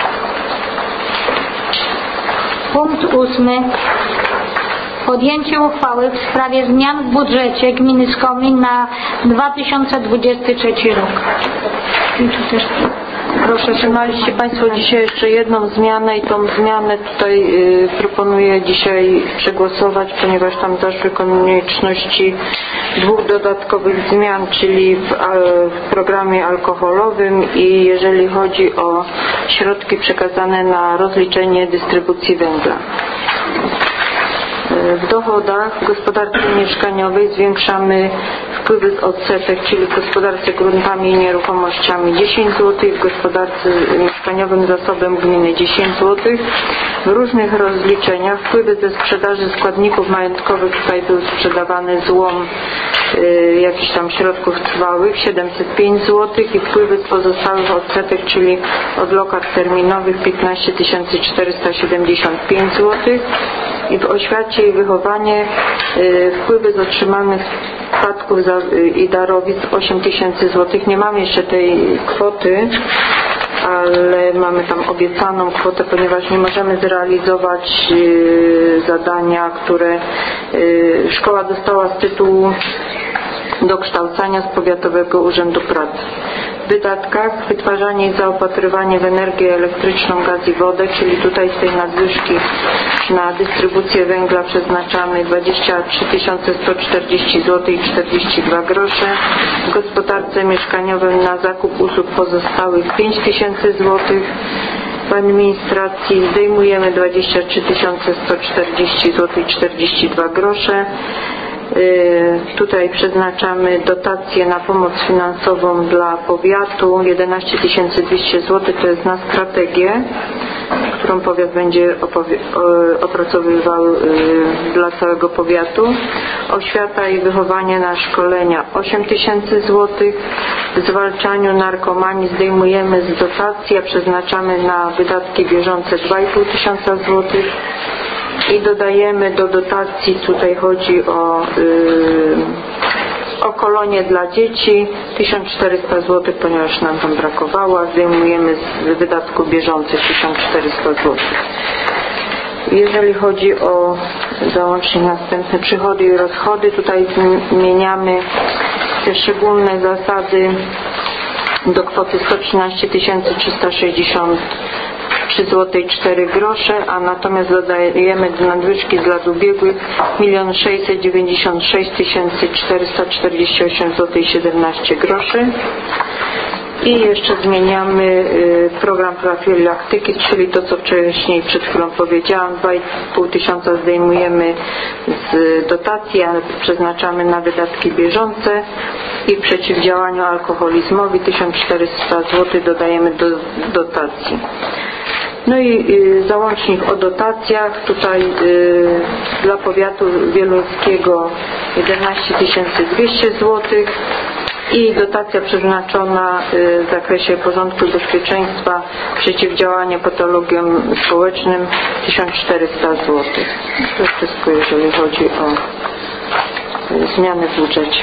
Punkt ósmy. Podjęcie uchwały w sprawie zmian w budżecie gminy Skomlin na dwa tysiące dwudziesty trzeci rok. I tu też proszę. Otrzymaliście Państwo dzisiaj jeszcze jedną zmianę i tą zmianę tutaj y, proponuję dzisiaj przegłosować, ponieważ tam zaszły konieczności dwóch dodatkowych zmian, czyli w, w programie alkoholowym i jeżeli chodzi o środki przekazane na rozliczenie dystrybucji węgla. W dochodach w gospodarce mieszkaniowej zwiększamy wpływy z odsetek, czyli w gospodarce gruntami i nieruchomościami dziesięć złotych, w gospodarce mieszkaniowym zasobem gminy dziesięć złotych. W różnych rozliczeniach wpływy ze sprzedaży składników majątkowych, tutaj był sprzedawany złom y, jakichś tam środków trwałych siedemset pięć złotych i wpływy z pozostałych odsetek, czyli od lokat terminowych piętnaście tysięcy czterysta siedemdziesiąt pięć złotych. I w oświacie i wychowanie y, wpływy z otrzymanych spadków za, y, i darowizn osiem tysięcy złotych. Nie mamy jeszcze tej kwoty, ale mamy tam obiecaną kwotę, ponieważ nie możemy zrealizować y, zadania, które y, szkoła dostała z tytułu dokształcania z Powiatowego Urzędu Pracy. W wydatkach wytwarzanie i zaopatrywanie w energię elektryczną, gaz i wodę, czyli tutaj z tej nadwyżki na dystrybucję węgla przeznaczamy dwadzieścia trzy tysiące sto czterdzieści złotych i czterdzieści dwa grosze. W gospodarce mieszkaniowym na zakup usług pozostałych pięć tysięcy złotych. W administracji zdejmujemy dwadzieścia trzy tysiące sto czterdzieści złotych i czterdzieści dwa grosze. Tutaj przeznaczamy dotację na pomoc finansową dla powiatu jedenaście tysięcy dwieście złotych, to jest na strategię, którą powiat będzie opracowywał dla całego powiatu. Oświata i wychowanie na szkolenia osiem tysięcy złotych. W zwalczaniu narkomanii zdejmujemy z dotacji, a przeznaczamy na wydatki bieżące dwa i pół tysiąca złotych. I dodajemy do dotacji, tutaj chodzi o, yy, o kolonie dla dzieci, tysiąc czterysta złotych, ponieważ nam tam brakowało, a zdejmujemy z wydatków bieżących tysiąc czterysta złotych. Jeżeli chodzi o załącznik następne, przychody i rozchody, tutaj zmieniamy te szczególne zasady do kwoty sto trzynaście tysięcy trzysta sześćdziesiąt trzy złote i cztery grosze, a natomiast dodajemy do nadwyżki z lat ubiegłych milion sześćset dziewięćdziesiąt sześć tysięcy czterysta czterdzieści osiem złotych i siedemnaście groszy. I jeszcze zmieniamy y, program profilaktyki, czyli to, co wcześniej przed chwilą powiedziałam, dwa i pół tysiąca zdejmujemy z dotacji, ale przeznaczamy na wydatki bieżące i w przeciwdziałaniu alkoholizmowi tysiąc czterysta złotych dodajemy do dotacji. No i y, załącznik o dotacjach, tutaj y, dla powiatu wieluńskiego jedenaście tysięcy dwieście złotych i dotacja przeznaczona y, w zakresie porządku i bezpieczeństwa, przeciwdziałania patologiom społecznym tysiąc czterysta złotych. To wszystko, jeżeli chodzi o y, zmiany w budżecie.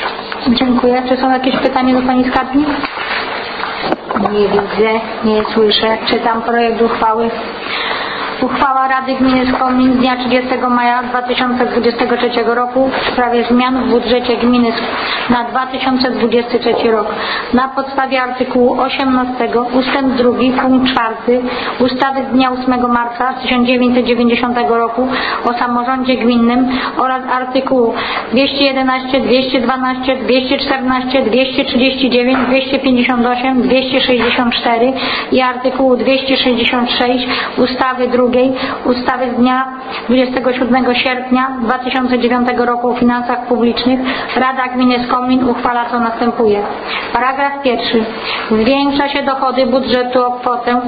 Dziękuję. Czy są jakieś pytania do Pani Skarbnik? Nie widzę, nie słyszę. Czytam projekt uchwały. Uchwała Rady Gminy Skomin z dnia trzydziestego maja dwa tysiące dwudziestego trzeciego roku w sprawie zmian w budżecie gminy na dwa tysiące dwudziesty trzeci rok. Na podstawie artykułu osiemnastego ustęp drugi punkt czwarty ustawy z dnia ósmego marca tysiąc dziewięćset dziewięćdziesiątego roku o samorządzie gminnym oraz artykułu dwieście jedenaście, dwieście dwanaście, dwieście czternaście, dwieście trzydzieści dziewięć, dwieście pięćdziesiąt osiem, dwieście sześćdziesiąt cztery i artykułu dwieście sześćdziesiąt sześć ustawy drugiej ustawy z dnia dwudziestego siódmego sierpnia dwa tysiące dziewiątego roku o finansach publicznych Rada Gminy Skomin uchwala co następuje. Paragraf pierwszy. Zwiększa się dochody budżetu o kwotę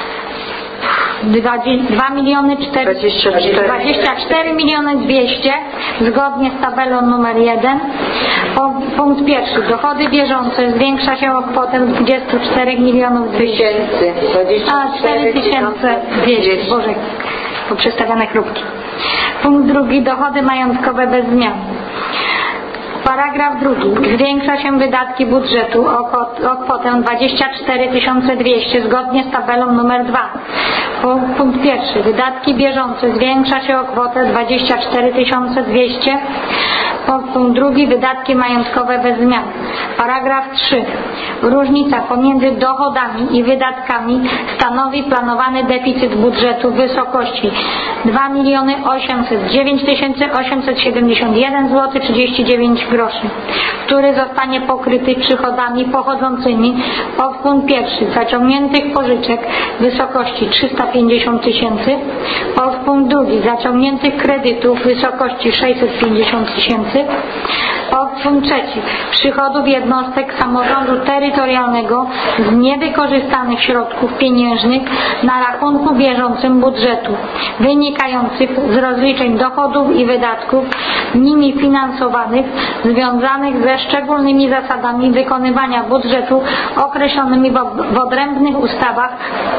dwa miliony dwadzieścia cztery miliony dwieście zgodnie z tabelą numer jeden. Punkt pierwszy. Dochody bieżące zwiększa się o kwotę dwadzieścia cztery milionów dwieście. A, cztery tysiące dwieście. Boże, poprzestawiane chrupki. Punkt drugi. Dochody majątkowe bez zmian. Paragraf drugi. Zwiększa się wydatki budżetu o kwotę dwadzieścia cztery tysiące dwieście zgodnie z tabelą numer dwa. Punkt pierwszy. Wydatki bieżące zwiększa się o kwotę dwadzieścia cztery tysiące dwieście. Punkt drugi. Wydatki majątkowe bez zmian. Paragraf trzy. Różnica pomiędzy dochodami i wydatkami stanowi planowany deficyt budżetu w wysokości dwa miliony osiemset dziewięć tysięcy osiemset siedemdziesiąt jeden złotych trzydzieści dziewięć groszy, który zostanie pokryty przychodami pochodzącymi od punkt pierwszy zaciągniętych pożyczek w wysokości trzysta pięćdziesiąt tysięcy, od punkt drugi zaciągniętych kredytów w wysokości sześćset pięćdziesiąt tysięcy, od punkt trzeci przychodów jednostek samorządu terytorialnego z niewykorzystanych środków pieniężnych na rachunku bieżącym budżetu, wynikających z rozliczeń dochodów i wydatków nimi finansowanych, związanych ze szczególnymi zasadami wykonywania budżetu określonymi w odrębnych ustawach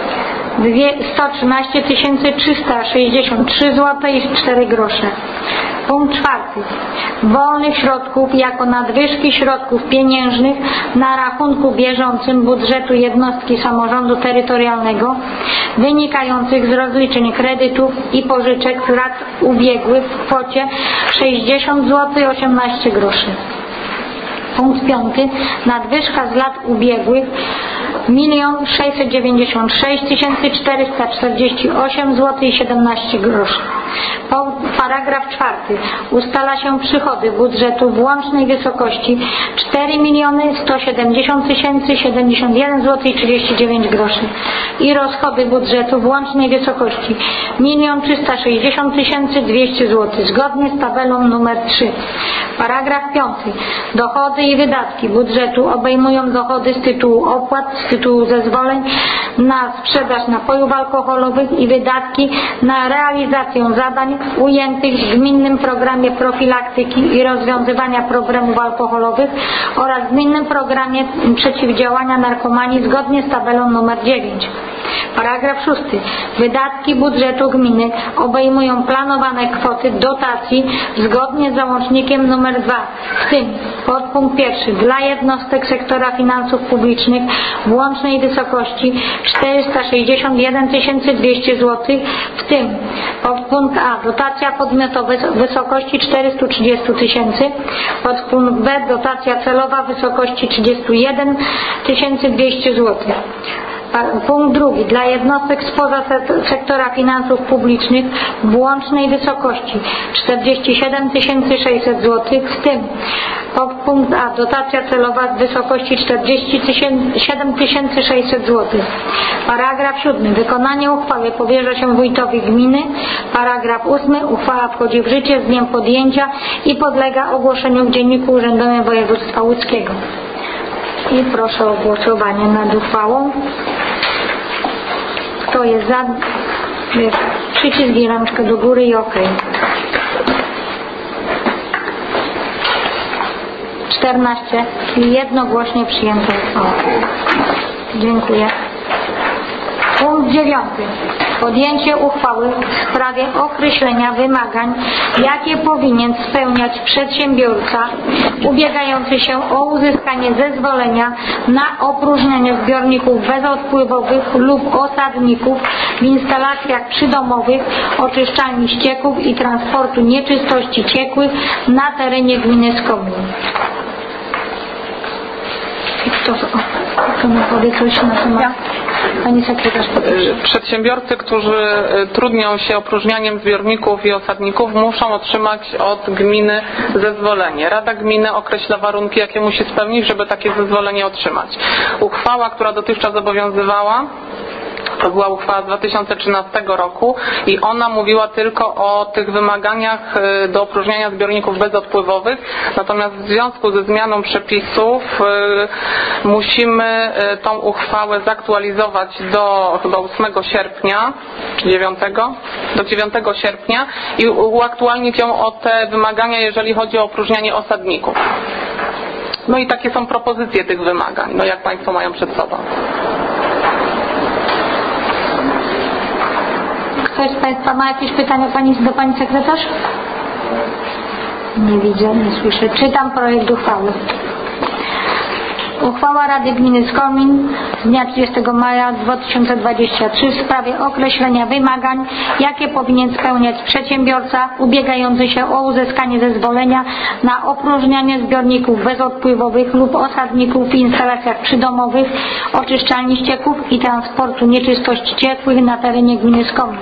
sto trzynaście tysięcy trzysta sześćdziesiąt trzy złotych i cztery grosze. Punkt czwarty. Wolnych środków jako nadwyżki środków pieniężnych na rachunku bieżącym budżetu jednostki samorządu terytorialnego wynikających z rozliczeń kredytów i pożyczek z lat ubiegłych w kwocie sześćdziesiąt złotych osiemnaście groszy. Punkt piąty. Nadwyżka z lat ubiegłych milion sześćset dziewięćdziesiąt sześć tysięcy czterysta czterdzieści osiem złotych i siedemnaście groszy. Paragraf czwarty. Ustala się przychody budżetu w łącznej wysokości cztery miliony sto siedemdziesiąt tysięcy siedemdziesiąt jeden złotych i trzydzieści dziewięć groszy i rozchody budżetu w łącznej wysokości milion trzysta sześćdziesiąt tysięcy dwieście złotych zgodnie z tabelą numer trzy. Paragraf piąty. Dochody i wydatki budżetu obejmują dochody z tytułu opłat, z tytułu zezwoleń na sprzedaż napojów alkoholowych i wydatki na realizację zadań ujętych w gminnym programie profilaktyki i rozwiązywania problemów alkoholowych oraz gminnym programie przeciwdziałania narkomanii zgodnie z tabelą numer dziewięć. Paragraf szósty. Wydatki budżetu gminy obejmują planowane kwoty dotacji zgodnie z załącznikiem numer dwa, w tym podpunkt pierwszy dla jednostek sektora finansów publicznych w łącznej wysokości czterysta sześćdziesiąt jeden tysięcy dwieście złotych, w tym podpunkt A dotacja podmiotowa w wysokości czterysta trzydzieści tysięcy, podpunkt B dotacja celowa w wysokości trzydzieści jeden tysięcy dwieście złotych. Punkt drugi. Dla jednostek spoza sektora finansów publicznych w łącznej wysokości czterdzieści siedem tysięcy sześćset złotych, w tym punkt A dotacja celowa w wysokości czterdzieści siedem tysięcy sześćset złotych. Paragraf siódmy. Wykonanie uchwały powierza się wójtowi gminy. Paragraf ósmy. Uchwała wchodzi w życie z dniem podjęcia i podlega ogłoszeniu w Dzienniku Urzędowym Województwa Łódzkiego. I proszę o głosowanie nad uchwałą. Kto jest za? Przycisk i rączkę do góry i OK. czternaście. Jednogłośnie przyjęta uchwała. Dziękuję. Punkt dziewiąty. Podjęcie uchwały w sprawie określenia wymagań, jakie powinien spełniać przedsiębiorca ubiegający się o uzyskanie zezwolenia na opróżnianie zbiorników bezodpływowych lub osadników w instalacjach przydomowych, oczyszczalni ścieków i transportu nieczystości ciekłych na terenie gminy Skomin. Kto, kto mi powie coś na temat? Pani sekretarz. Przedsiębiorcy, którzy trudnią się opróżnianiem zbiorników i osadników, muszą otrzymać od gminy zezwolenie. Rada Gminy określa warunki, jakie musi spełnić, żeby takie zezwolenie otrzymać. Uchwała, która dotychczas obowiązywała, to była uchwała z dwa tysiące trzynastego roku i ona mówiła tylko o tych wymaganiach do opróżniania zbiorników bezodpływowych, natomiast w związku ze zmianą przepisów musimy tą uchwałę zaktualizować do chyba ósmego sierpnia, czy dziewiątego? Do dziewiątego sierpnia i uaktualnić ją o te wymagania, jeżeli chodzi o opróżnianie osadników. No i takie są propozycje tych wymagań, no jak Państwo mają przed sobą. Ktoś z Państwa ma jakieś pytania pani, do Pani Sekretarz? Nie widzę, nie słyszę. Czytam projekt uchwały. Uchwała Rady Gminy Skomin z dnia trzydziestego maja dwa tysiące dwudziestego trzeciego w sprawie określenia wymagań, jakie powinien spełniać przedsiębiorca ubiegający się o uzyskanie zezwolenia na opróżnianie zbiorników bezodpływowych lub osadników w instalacjach przydomowych, oczyszczalni ścieków i transportu nieczystości ciekłych na terenie gminy Skomin.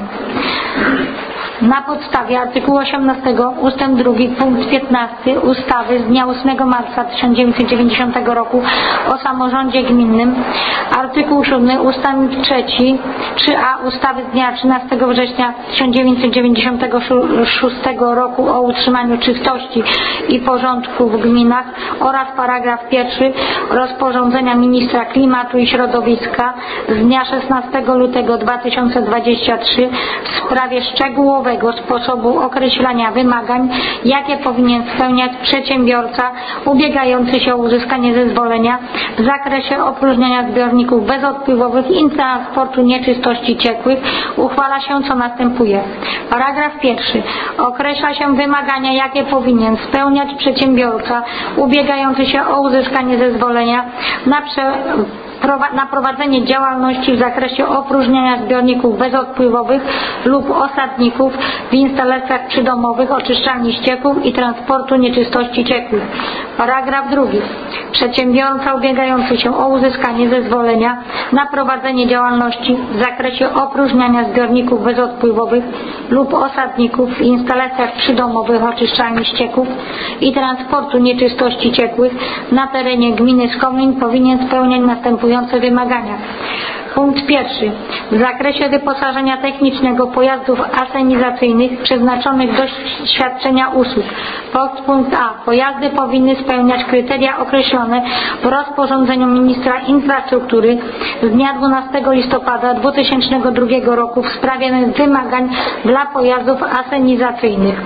Na podstawie artykułu osiemnastego ustęp drugi punkt piętnasty ustawy z dnia ósmego marca tysiąc dziewięćset dziewięćdziesiątego roku o samorządzie gminnym, artykuł siódmy ustęp trzeci trzy a ustawy z dnia trzynastego września tysiąc dziewięćset dziewięćdziesiątego szóstego roku o utrzymaniu czystości i porządku w gminach oraz paragraf pierwszy rozporządzenia ministra klimatu i środowiska z dnia szesnastego lutego dwa tysiące dwudziestego trzeciego w sprawie szczegółowego sposobu określania wymagań, jakie powinien spełniać przedsiębiorca ubiegający się o uzyskanie zezwolenia w zakresie opróżniania zbiorników bezodpływowych i transportu nieczystości ciekłych, uchwala się co następuje. Paragraf pierwszy. Określa się wymagania, jakie powinien spełniać przedsiębiorca ubiegający się o uzyskanie zezwolenia na prze na prowadzenie działalności w zakresie opróżniania zbiorników bezodpływowych lub osadników w instalacjach przydomowych, oczyszczalni ścieków i transportu nieczystości ciekłych. Paragraf drugi. Przedsiębiorca ubiegający się o uzyskanie zezwolenia na prowadzenie działalności w zakresie opróżniania zbiorników bezodpływowych lub osadników w instalacjach przydomowych, oczyszczalni ścieków i transportu nieczystości ciekłych na terenie gminy Skomin powinien spełniać następujące wymagania. Punkt pierwszy. W zakresie wyposażenia technicznego pojazdów asenizacyjnych przeznaczonych do świadczenia usług. Podpunkt A. Pojazdy powinny spełniać kryteria określone w rozporządzeniu ministra infrastruktury z dnia dwunastego listopada dwa tysiące drugiego roku w sprawie wymagań dla pojazdów asenizacyjnych.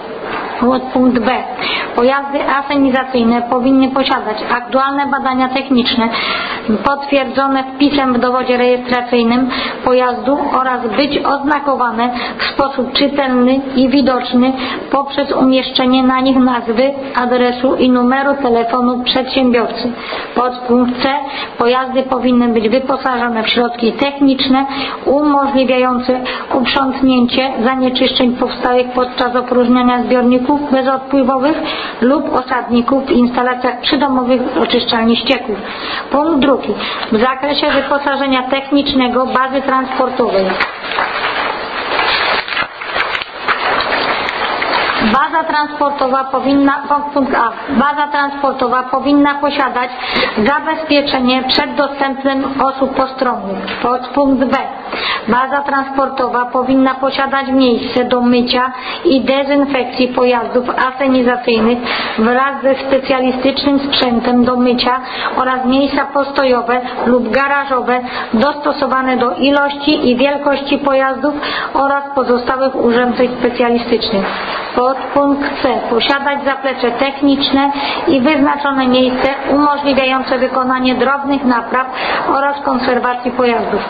Punkt B. Pojazdy asenizacyjne powinny posiadać aktualne badania techniczne potwierdzone wpisem w dowodzie rejestracyjnym pojazdu oraz być oznakowane w sposób czytelny i widoczny poprzez umieszczenie na nich nazwy, adresu i numeru telefonu przedsiębiorcy. Podpunkt C. Pojazdy powinny być wyposażone w środki techniczne umożliwiające uprzątnięcie zanieczyszczeń powstałych podczas opróżniania zbiorników bezodpływowych lub osadników w instalacjach przydomowych oczyszczalni ścieków. Punkt drugi. W zakresie wyposażenia technicznego bazy transportowej. Baza transportowa powinna, punkt A, baza transportowa powinna posiadać zabezpieczenie przed dostępem osób postronnych. Podpunkt B. Baza transportowa powinna posiadać miejsce do mycia i dezynfekcji pojazdów asenizacyjnych wraz ze specjalistycznym sprzętem do mycia oraz miejsca postojowe lub garażowe dostosowane do ilości i wielkości pojazdów oraz pozostałych urządzeń specjalistycznych. Podpunkt C. Posiadać zaplecze techniczne i wyznaczone miejsce umożliwiające wykonanie drobnych napraw oraz konserwacji pojazdów.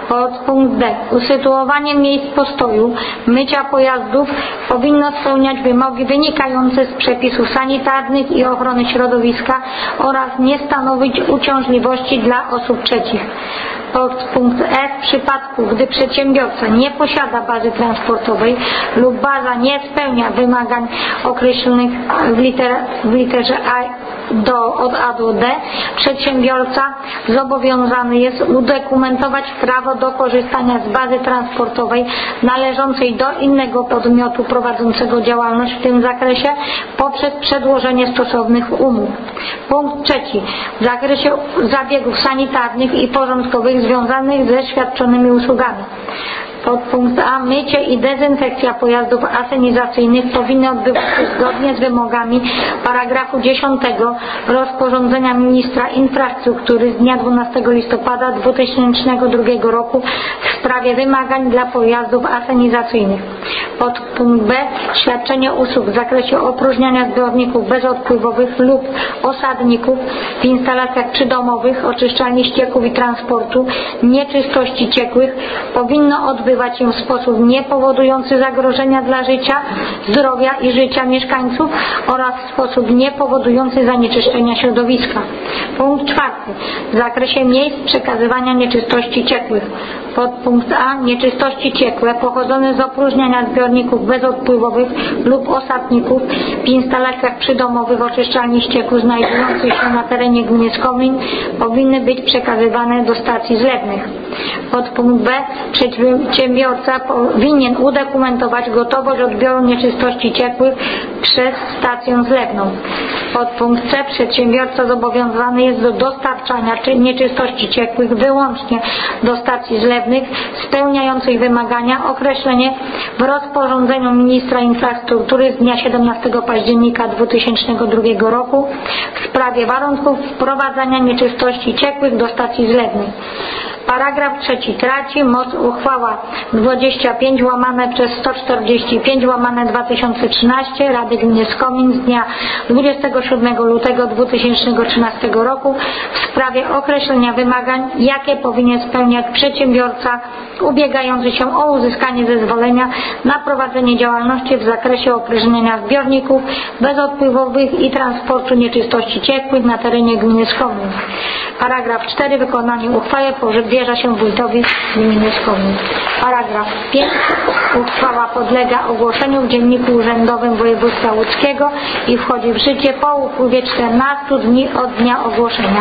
Podpunkt D. Usytuowanie miejsc postoju, mycia pojazdów powinno spełniać wymogi wynikające z przepisów sanitarnych i ochrony środowiska oraz nie stanowić uciążliwości dla osób trzecich. Podpunkt E. W przypadku, gdy przedsiębiorca nie posiada bazy transportowej lub baza nie spełnia wymagań określonych w, liter, w literze A do, od A do D, przedsiębiorca zobowiązany jest udokumentować prawo do korzystania z bazy transportowej należącej do innego podmiotu prowadzącego działalność w tym zakresie poprzez przedłożenie stosownych umów. Punkt trzeci. W zakresie zabiegów sanitarnych i porządkowych związanych ze świadczonymi usługami. Podpunkt A. Mycie i dezynfekcja pojazdów asenizacyjnych powinny odbywać się zgodnie z wymogami paragrafu dziesiątego rozporządzenia ministra infrastruktury z dnia dwunastego listopada dwa tysiące drugiego roku w sprawie wymagań dla pojazdów asenizacyjnych. Podpunkt B. Świadczenie usług w zakresie opróżniania zbiorników bezodpływowych lub osadników w instalacjach przydomowych, oczyszczalni ścieków i transportu nieczystości ciekłych powinno odbywać się w sposób niepowodujący zagrożenia dla życia, zdrowia i życia mieszkańców oraz w sposób niepowodujący zanieczyszczenia środowiska. Punkt czwarty. W zakresie miejsc przekazywania nieczystości ciekłych. Podpunkt A. Nieczystości ciekłe pochodzące z opróżniania zbiorników bezodpływowych lub osadników w instalacjach przydomowych oczyszczalni ścieków znajdujących się na terenie gminy Skomin powinny być przekazywane do stacji zlewnych. Podpunkt B. Przedsiębiorca powinien udokumentować gotowość odbioru nieczystości ciekłych przez stację zlewną. Podpunkt C. Przedsiębiorca zobowiązany jest do dostarczania nieczystości ciekłych wyłącznie do stacji zlewnych spełniających wymagania określenie w rozporządzeniu ministra infrastruktury z dnia siedemnastego października dwa tysiące drugiego roku w sprawie warunków wprowadzania nieczystości ciekłych do stacji zlewnych. Paragraf trzeci traci moc uchwała dwadzieścia pięć łamane przez sto czterdzieści pięć łamane dwa tysiące trzynaście Rady Gminy Skomin z dnia dwudziestego siódmego lutego dwa tysiące trzynastego roku w sprawie określenia wymagań, jakie powinien spełniać przedsiębiorca ubiegający się o uzyskanie zezwolenia na prowadzenie działalności w zakresie opróżniania zbiorników bezodpływowych i transportu nieczystości ciekłych na terenie gminy Skomin. Paragraf cztery. Wykonanie uchwały powierza się wójtowi gminy Skomin. Paragraf piąty. Uchwała podlega ogłoszeniu w Dzienniku Urzędowym Województwa Łódzkiego i wchodzi w życie po upływie czternastu dni od dnia ogłoszenia.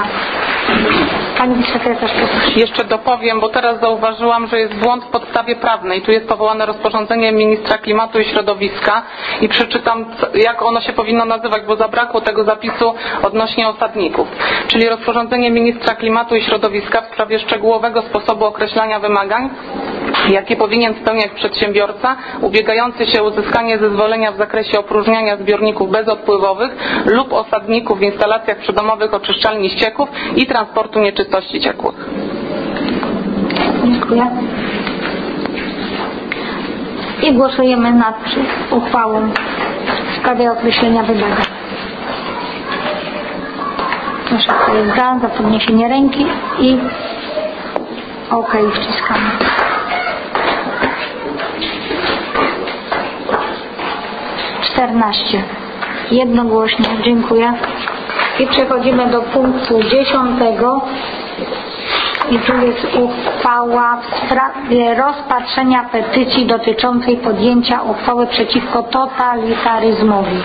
Pani sekretarz, proszę. Jeszcze dopowiem, bo teraz zauważyłam, że jest błąd w podstawie prawnej. Tu jest powołane rozporządzenie ministra klimatu i środowiska i przeczytam, jak ono się powinno nazywać, bo zabrakło tego zapisu odnośnie osadników. Czyli rozporządzenie ministra klimatu i środowiska w sprawie szczegółowego sposobu określania wymagań, jakie powinien spełniać przedsiębiorca ubiegający się o uzyskanie zezwolenia w zakresie opróżniania zbiorników bezodpływowych lub osadników w instalacjach przydomowych oczyszczalni ścieków i transportu nieczystości ciekłych. Dziękuję. I głosujemy nad uchwałą w sprawie określenia wymagań. Proszę, kto jest za, za podniesienie ręki i OK, wciskamy. czternaście. Jednogłośnie. Dziękuję. I przechodzimy do punktu dziesiątego. I tu jest uchwała w sprawie rozpatrzenia petycji dotyczącej podjęcia uchwały przeciwko totalitaryzmowi.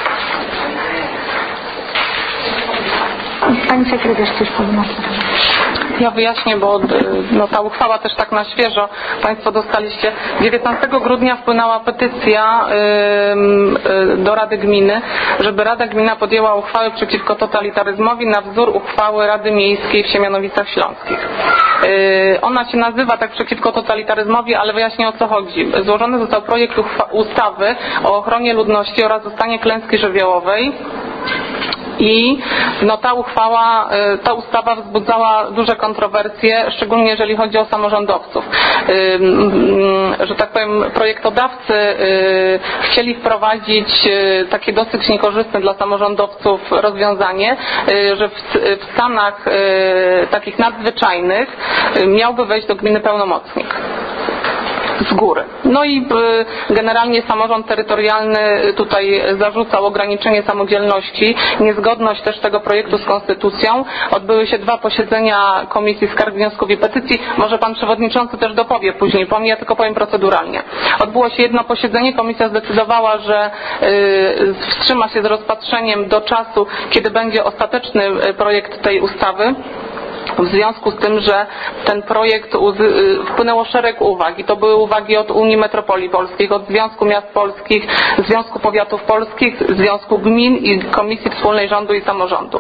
Pani sekretarz coś powinna powiedzieć. Ja wyjaśnię, bo no, ta uchwała też tak na świeżo Państwo dostaliście. dziewiętnastego grudnia wpłynęła petycja yy, yy, do Rady Gminy, żeby Rada Gmina podjęła uchwałę przeciwko totalitaryzmowi na wzór uchwały Rady Miejskiej w Siemianowicach Śląskich. Yy, ona się nazywa tak przeciwko totalitaryzmowi, ale wyjaśnię, o co chodzi. Złożony został projekt ustawy o ochronie ludności oraz o stanie klęski żywiołowej. i no, ta uchwała, ta ustawa wzbudzała duże kontrowersje, szczególnie jeżeli chodzi o samorządowców. Że tak powiem, projektodawcy chcieli wprowadzić takie dosyć niekorzystne dla samorządowców rozwiązanie, że w stanach takich nadzwyczajnych miałby wejść do gminy pełnomocnik z góry. No i generalnie samorząd terytorialny tutaj zarzucał ograniczenie samodzielności, niezgodność też tego projektu z konstytucją. Odbyły się dwa posiedzenia Komisji Skarg, Wniosków i Petycji. Może pan przewodniczący też dopowie później po mnie, ja tylko powiem proceduralnie. Odbyło się jedno posiedzenie, komisja zdecydowała, że wstrzyma się z rozpatrzeniem do czasu, kiedy będzie ostateczny projekt tej ustawy. W związku z tym, że ten projekt wpłynęło szereg uwag i to były uwagi od Unii Metropolii Polskich, od Związku Miast Polskich, Związku Powiatów Polskich, Związku Gmin i Komisji Wspólnej Rządu i Samorządu.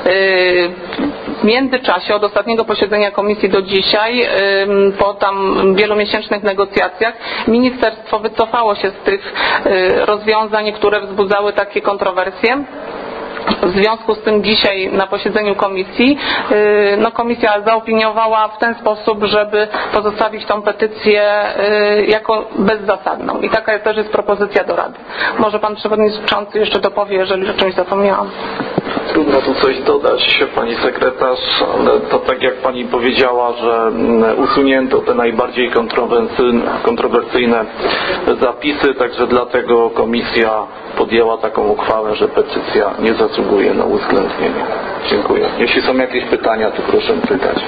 W międzyczasie od ostatniego posiedzenia komisji do dzisiaj, po tam wielomiesięcznych negocjacjach, ministerstwo wycofało się z tych rozwiązań, które wzbudzały takie kontrowersje. W związku z tym dzisiaj na posiedzeniu komisji no, komisja zaopiniowała w ten sposób, żeby pozostawić tą petycję jako bezzasadną. I taka też jest propozycja do Rady. Może pan przewodniczący jeszcze dopowie, jeżeli o czymś zapomniałam. Trudno tu coś dodać, pani sekretarz, ale to tak jak pani powiedziała, że usunięto te najbardziej kontrowersyjne zapisy, także dlatego komisja podjęła taką uchwałę, że petycja nie zasługuje na uwzględnienie. Dziękuję. Jeśli są jakieś pytania, to proszę pytać.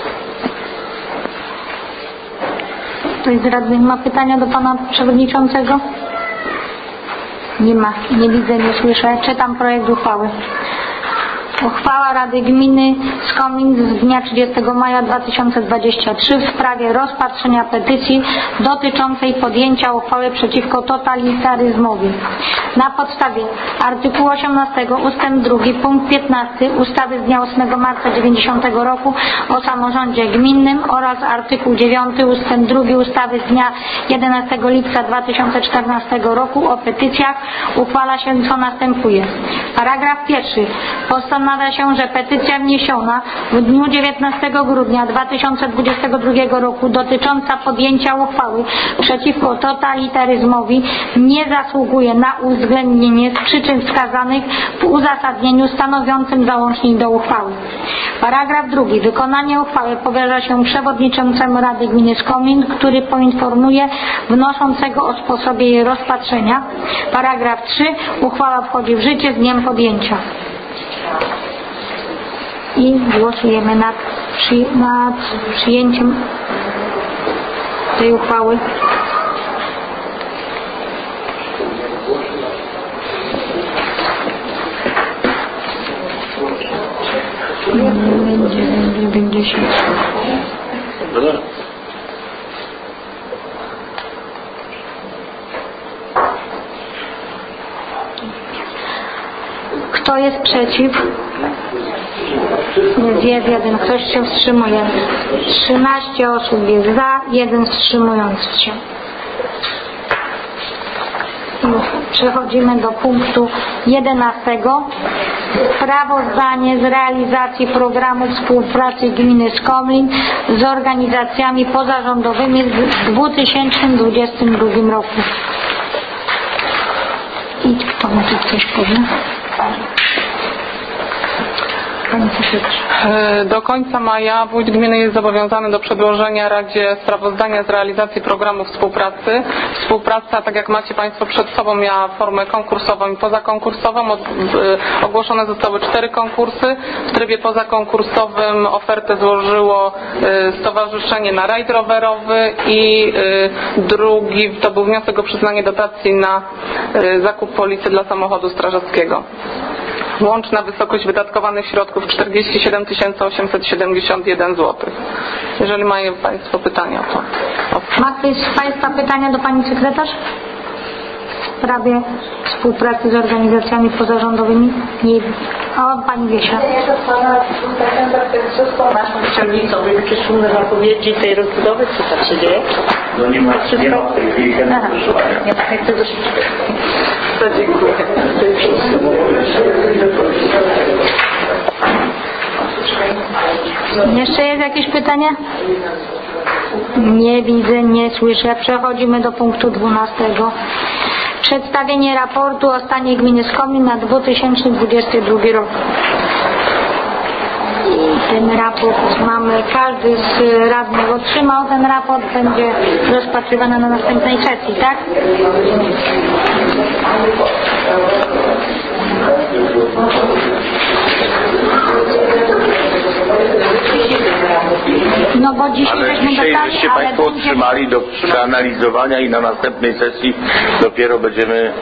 Ktoś z radnych ma pytania do pana przewodniczącego? Nie ma, nie widzę, nie słyszę. Czytam projekt uchwały. Uchwała Rady Gminy Skomin z dnia trzydziestego maja dwa tysiące dwudziestego trzeciego w sprawie rozpatrzenia petycji dotyczącej podjęcia uchwały przeciwko totalitaryzmowi. Na podstawie artykułu osiemnastego ustęp drugi punkt piętnasty ustawy z dnia ósmego marca dziewięćdziesiątego roku o samorządzie gminnym oraz artykuł dziewiąty ustęp drugi ustawy z dnia jedenastego lipca dwa tysiące czternastego roku o petycjach uchwala się co następuje. Paragraf pierwszy. Postanawia się, że petycja wniesiona w dniu dziewiętnastego grudnia dwa tysiące dwudziestego drugiego roku dotycząca podjęcia uchwały przeciwko totalitaryzmowi nie zasługuje na uwzględnienie z przyczyn wskazanych w uzasadnieniu stanowiącym załącznik do uchwały. Paragraf drugi. Wykonanie uchwały powierza się przewodniczącemu Rady Gminy Skomin, który poinformuje wnoszącego o sposobie jej rozpatrzenia. Paragraf trzy. Uchwała wchodzi w życie z dniem podjęcia. I głosujemy nad, przy, nad przyjęciem tej uchwały. Będzie, będzie, będzie się. Kto jest przeciw? Jest jeden. Ktoś się wstrzymuje. trzynaście osób jest za, jeden wstrzymujący się. Przechodzimy do punktu jedenastego. Sprawozdanie z realizacji programu współpracy gminy Skomlin z organizacjami pozarządowymi w dwa tysiące dwudziestym drugim roku. I kto mi tu coś powie? Do końca maja wójt gminy jest zobowiązany do przedłożenia Radzie sprawozdania z realizacji programu współpracy. Współpraca, tak jak macie Państwo przed sobą, miała formę konkursową i pozakonkursową. Ogłoszone zostały cztery konkursy. W trybie pozakonkursowym ofertę złożyło Stowarzyszenie na rajd rowerowy i drugi to był wniosek o przyznanie dotacji na zakup polisy dla samochodu strażackiego. Łączna wysokość wydatkowanych środków czterdzieści siedem tysięcy osiemset siedemdziesiąt jeden złotych. Jeżeli mają Państwo pytania, to... Ma ktoś z Państwa pytania do Pani Sekretarz? sprawie współpracy z organizacjami pozarządowymi? Nie. O, pani Wiesia. Ja to pana co z tą naszą strzelnicą, jakie szumne zapowiedzi tej rozbudowy, co tam się dzieje? No nie ma, nie ma w tej chwili chętnych do słuchania. Nie ma chętnych do słuchania. To dziękuję. To już wszystko. Jeszcze jest jakieś pytanie? Nie widzę, nie słyszę. Przechodzimy do punktu dwunastego. Przedstawienie raportu o stanie gminy Skomin na dwa tysiące dwudziesty drugi rok. I ten raport mamy, każdy z radnych otrzymał ten raport, będzie rozpatrywany na następnej sesji, tak? No bo dzisiaj Ale żeśmy dzisiaj dostali, żeście ale Państwo będzie... otrzymali do przeanalizowania i na następnej sesji dopiero będziemy...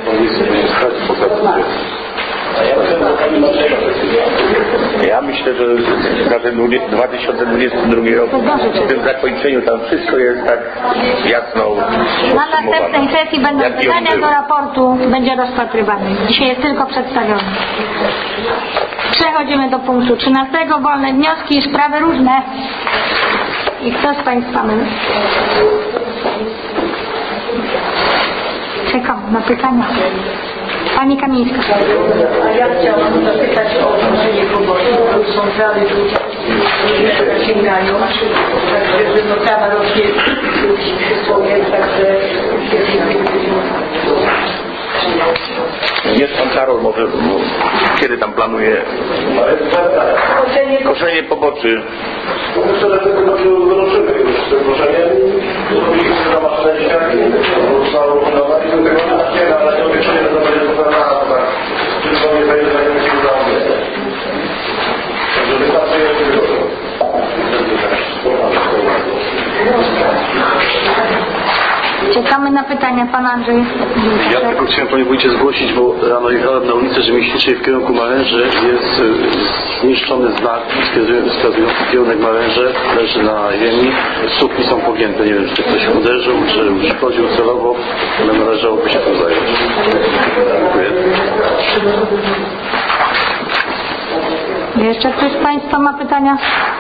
Ja myślę, że na ten dwa tysiące dwudziesty drugi rok w tym zakończeniu tam wszystko jest tak jasno Na następnej sesji będą jak i pytania on do był. raportu, będzie rozpatrywany. Dzisiaj jest tylko przedstawiony. Przechodzimy do punktu trzynastego. Wolne wnioski i sprawy różne. I kto z Państwa my? Czekam na pytania. Pani Kamińska. A ja chciałam zapytać o obniżenie pobocznych, bo są rady które sięgają, także że no prawa rośnie przysłowie, także Jest Pan Karol, może no, kiedy tam planuje koszenie poboczy? Myślę, że tego zobaczymy już z tym proszeniem. Zrobili na maszynę zostało umowa i do tego nie ma, ale nie obieczuję, że to będzie poprawiona, tak. Tylko nie będzie za nie się udało. Także wystarczy jeszcze wygodnie. Czekamy na pytania. Pan Andrzej. Ja tylko chciałem Panie Wójcie zgłosić, bo rano jechałem na ulicę Rzemieślniczej w kierunku Maręży. Jest y, zniszczony znak wskazujący, wskazujący kierunek Maręże. Leży na ziemi. Słupki są pogięte. Nie wiem, czy ktoś uderzył, czy uszkodził celowo, ale należałoby się tym zająć. Dziękuję. Jeszcze ktoś z Państwa ma pytania?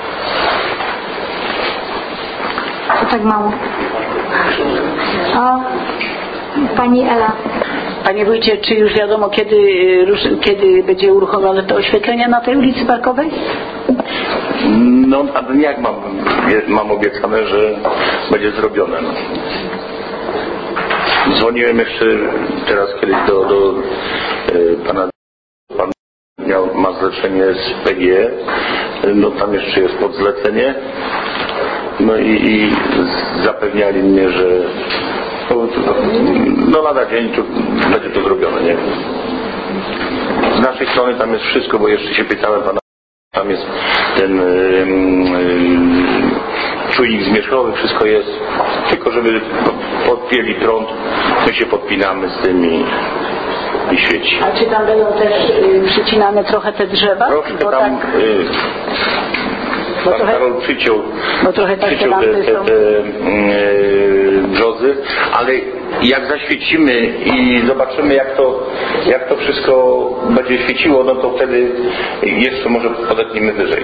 To tak mało. O, Pani Ela. Panie Wójcie, czy już wiadomo, kiedy, kiedy będzie uruchomione to oświetlenie na tej ulicy Parkowej? No na dniach mam, mam obiecane, że będzie zrobione. No. Dzwoniłem jeszcze teraz kiedyś do, do e, pana, pan miał, ma zlecenie z P G, no tam jeszcze jest podzlecenie, no i, i zapewniali mnie, że no, no lada dzień to będzie to zrobione, nie? Z naszej strony tam jest wszystko, bo jeszcze się pytałem pana, tam jest ten yy, yy, czujnik zmierzchowy, wszystko jest, tylko żeby podpięli prąd, my się podpinamy z tym i, i świeci. A czy tam będą też y, przycinane trochę te drzewa? Troszkę Bo tam tak, yy, bo pan trochę, Karol przyciął, bo trochę tak te przyciął te, lampy te, są. te yy, brzozy, ale jak zaświecimy i zobaczymy jak to, jak to wszystko będzie świeciło, no to wtedy jeszcze może podetniemy wyżej.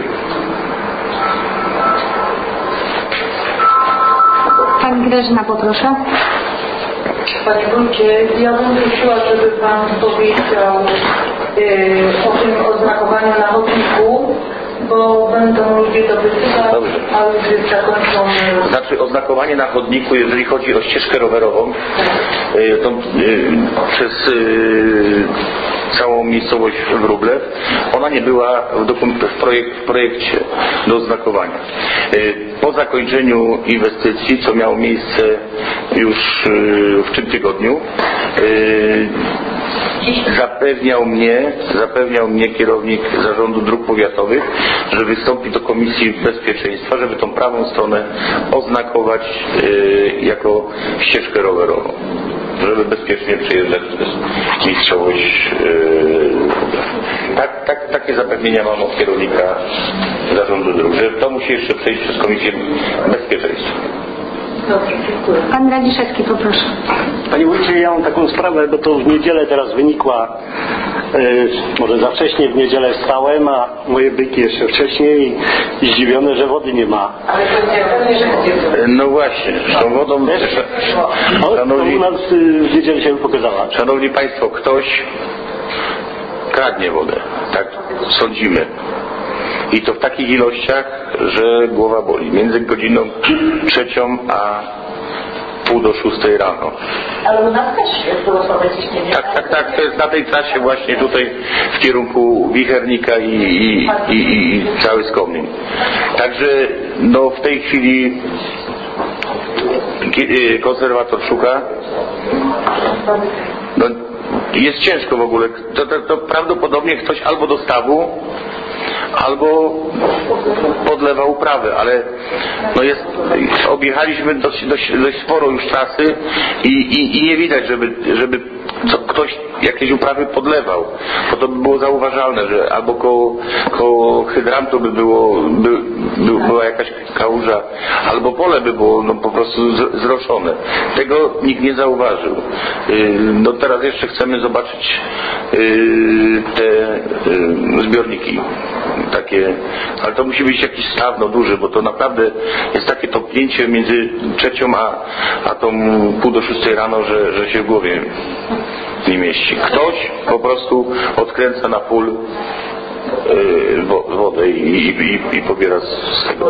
Pani Grażyna, poproszę. Panie Wójcie, ja bym prosiła, żeby Pan powiedział yy, o tym oznakowaniu na chodniku, bo będą ludzie dopytywać, Dobrze. a ludzie zakończą... Znaczy oznakowanie na chodniku, jeżeli chodzi o ścieżkę rowerową, yy, to, yy, przez yy, całą miejscowość Wróblew, ona nie była w, dokum- w, projekt, w projekcie do oznakowania. Yy, po zakończeniu inwestycji, co miało miejsce już yy, w tym tygodniu, yy, Zapewniał mnie, zapewniał mnie kierownik Zarządu Dróg Powiatowych, że wystąpi do Komisji Bezpieczeństwa, żeby tą prawą stronę oznakować yy, jako ścieżkę rowerową, żeby bezpiecznie przejeżdżać przez miejscowość. Yy, tak, tak, takie zapewnienia mam od kierownika Zarządu Dróg, że to musi jeszcze przejść przez Komisję Bezpieczeństwa. Dobrze, dziękuję. Pan Radziszewski, poproszę. Panie wójcie, ja mam taką sprawę, bo to w niedzielę teraz wynikła, yy, może za wcześnie w niedzielę wstałem, a moje byki jeszcze wcześniej i zdziwione, że wody nie ma. Ale powiedziałem, że gdzie No właśnie, z tą wodą... Też? O, to Szanowni, u nas yy, w niedzielę się pokazała. Szanowni Państwo, ktoś kradnie wodę, tak sądzimy. I to w takich ilościach, że głowa boli. Między godziną trzecią a pół do szóstej rano. Ale u nas też jest głosowe ciśnienie. Tak, tak, tak. To jest na tej trasie właśnie tutaj w kierunku Wichernika i, i, i, i cały Skomin. Także no w tej chwili konserwator szuka. No, jest ciężko w ogóle. To, to, to prawdopodobnie ktoś albo do stawu, albo podlewa uprawę, ale no jest, objechaliśmy dość, dość, dość sporo już trasy i, i, i nie widać, żeby, żeby co, ktoś jakieś uprawy podlewał, bo to by było zauważalne, że albo koło, koło hydrantu by było by, by, była jakaś kałuża, albo pole by było no, po prostu z, zroszone. Tego nikt nie zauważył. Yy, no teraz jeszcze chcemy zobaczyć yy, te yy, zbiorniki takie, ale to musi być jakiś staw no, duży, bo to naprawdę jest takie topnięcie między trzecią a, a tą pół do szóstej rano, że, że się w głowie nie mieści. Ktoś po prostu odkręca na full yy, wodę i, i, i pobiera z tego.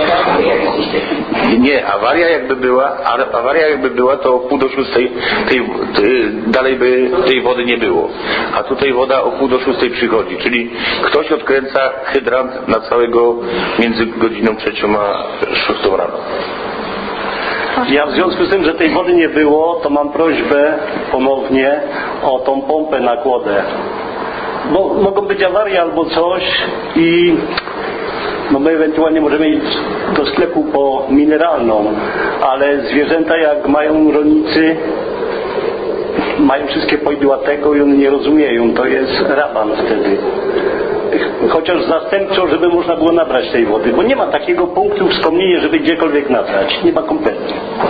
Nie, awaria jakby była, ale awaria jakby była, to o pół do szóstej tej, tej, dalej by tej wody nie było. A tutaj woda o pół do szóstej przychodzi, czyli ktoś odkręca hydrant na całego między godziną trzecią a szóstą rano. Ja w związku z tym, że tej wody nie było, to mam prośbę ponownie o tą pompę na kłodę. Bo mogą być awarie albo coś i no my ewentualnie możemy iść do sklepu po mineralną, ale zwierzęta jak mają rolnicy, mają wszystkie pojdłatego i one nie rozumieją, to jest raban wtedy. Chociaż zastępczo, żeby można było nabrać tej wody, bo nie ma takiego punktu wspomnienia, żeby gdziekolwiek nabrać. Nie ma kompletnie.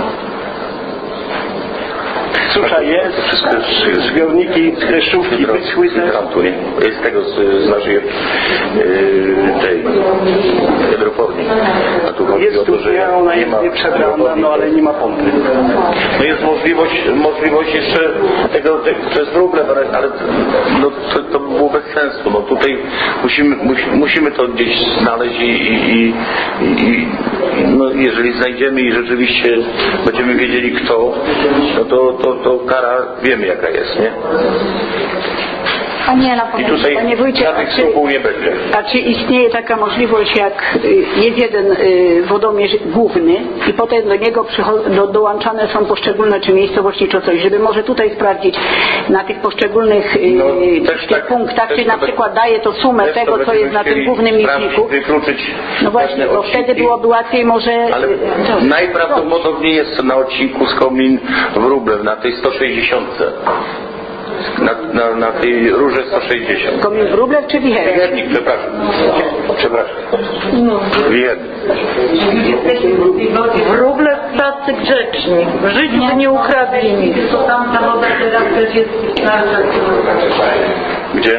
Susza jest, zbiorniki, deszczówki wyschły też. Z tego z, z naszej yy, tej hydroforni. A tu chodzi jest o to, że tu, ona jest nieprzebrana, no ale nie ma pompy. No jest możliwość, możliwość jeszcze tego, te, to jest problem, ale, ale no, to, to by było bez sensu. No tutaj musimy, musi, musimy to gdzieś znaleźć i, i, i, i no, jeżeli znajdziemy i rzeczywiście będziemy wiedzieli kto, no to, to, to kara wiemy jaka jest, nie? Pani Ela, I tutaj Panie wójcie, żadnych a czy, skrupuł nie będzie. a czy istnieje taka możliwość, jak jest jeden wodomierz główny i potem do niego do, dołączane są poszczególne czy miejscowości czy coś, żeby może tutaj sprawdzić na tych poszczególnych no, tych tak, punktach, też czy na to przykład daje to sumę tego, to co jest na tym głównym liczniku. Wykluczyć no właśnie, bo odcinki. wtedy byłoby łatwiej może... Ale to, najprawdopodobniej jest to na odcinku Skomin Wróblew, na tej sto sześćdziesiątce. Na, na, na tej rurze sto sześćdziesiąt. Skomin Wróblew czy Wichernik? Wichernik, przepraszam. Przepraszam. Wichernik. Wróblew tacy grzeczni. W życiu nie, nie ukradli nic. To tam ta woda teraz też jest na Gdzie?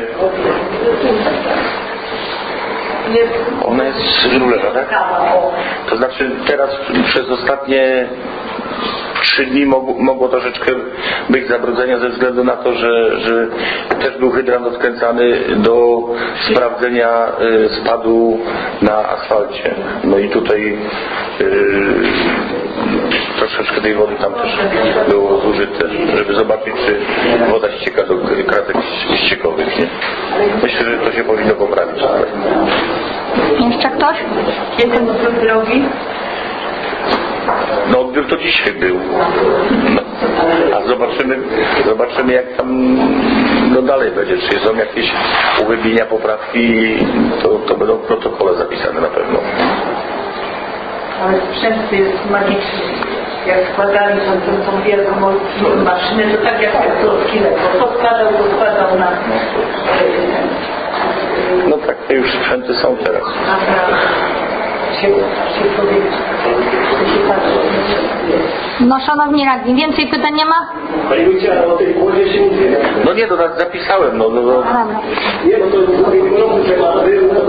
Ona jest z Wróblewa, tak? To znaczy teraz przez ostatnie trzy dni mogło, mogło troszeczkę być zabrudzenia ze względu na to, że, że też był hydrant odkręcany do sprawdzenia y, spadu na asfalcie. No i tutaj y, troszeczkę tej wody tam też było zużyte, żeby zobaczyć, czy woda ścieka do kratek ściekowych. Nie? Myślę, że to się powinno poprawić. Jeszcze ktoś? Jest to drogi? No odbiór to dzisiaj był. No, a zobaczymy, zobaczymy jak tam no dalej będzie, czy są jakieś uchybienia, poprawki, to, to będą w protokole zapisane na pewno. Ale sprzęt jest magiczny. Jak składali tą, tą, tą wielką maszynę, to tak jak to kilo, to składał, to składał na... No tak, te już sprzęty są teraz. Naprawdę. Się, się powiedzieć. No szanowni radni, więcej pytań nie ma? Pani Wójcie, ale o tej kłodzie się nie wie. No nie, no zapisałem, no. no, no. Dobra. Nie, bo to jest gorący temat.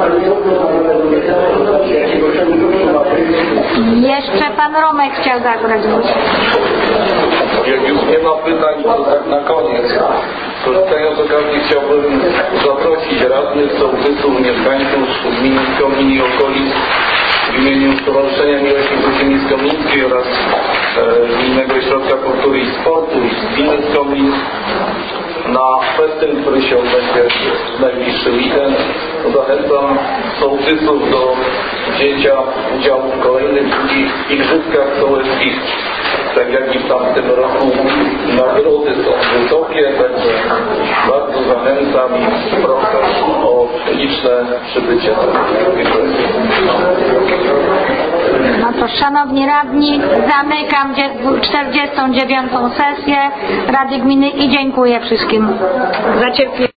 Jeszcze pan Romek chciał zabrać głos. Jak już nie ma pytań, to tak na koniec. Korzystając z okazji chciałbym zaprosić radnych, sołtysów, mieszkańców gminy Skomin i okolic w imieniu Stowarzyszenia Miłości Gminy Skomińskiej oraz e, Gminnego Ośrodka Kultury i Sportu i gminy Skomin na festyn, który się odbędzie w najbliższy weekend. Zachęcam sołtysów do wzięcia udziału w kolejnych drugich igrzyskach sołeckich. Tak jak i w tamtym roku nagrody są wysokie, także bardzo zachęcam i proszę o liczne przybycie. No to szanowni radni, zamykam czterdziestą dziewiątą sesję Rady Gminy i dziękuję wszystkim za cierpliwość.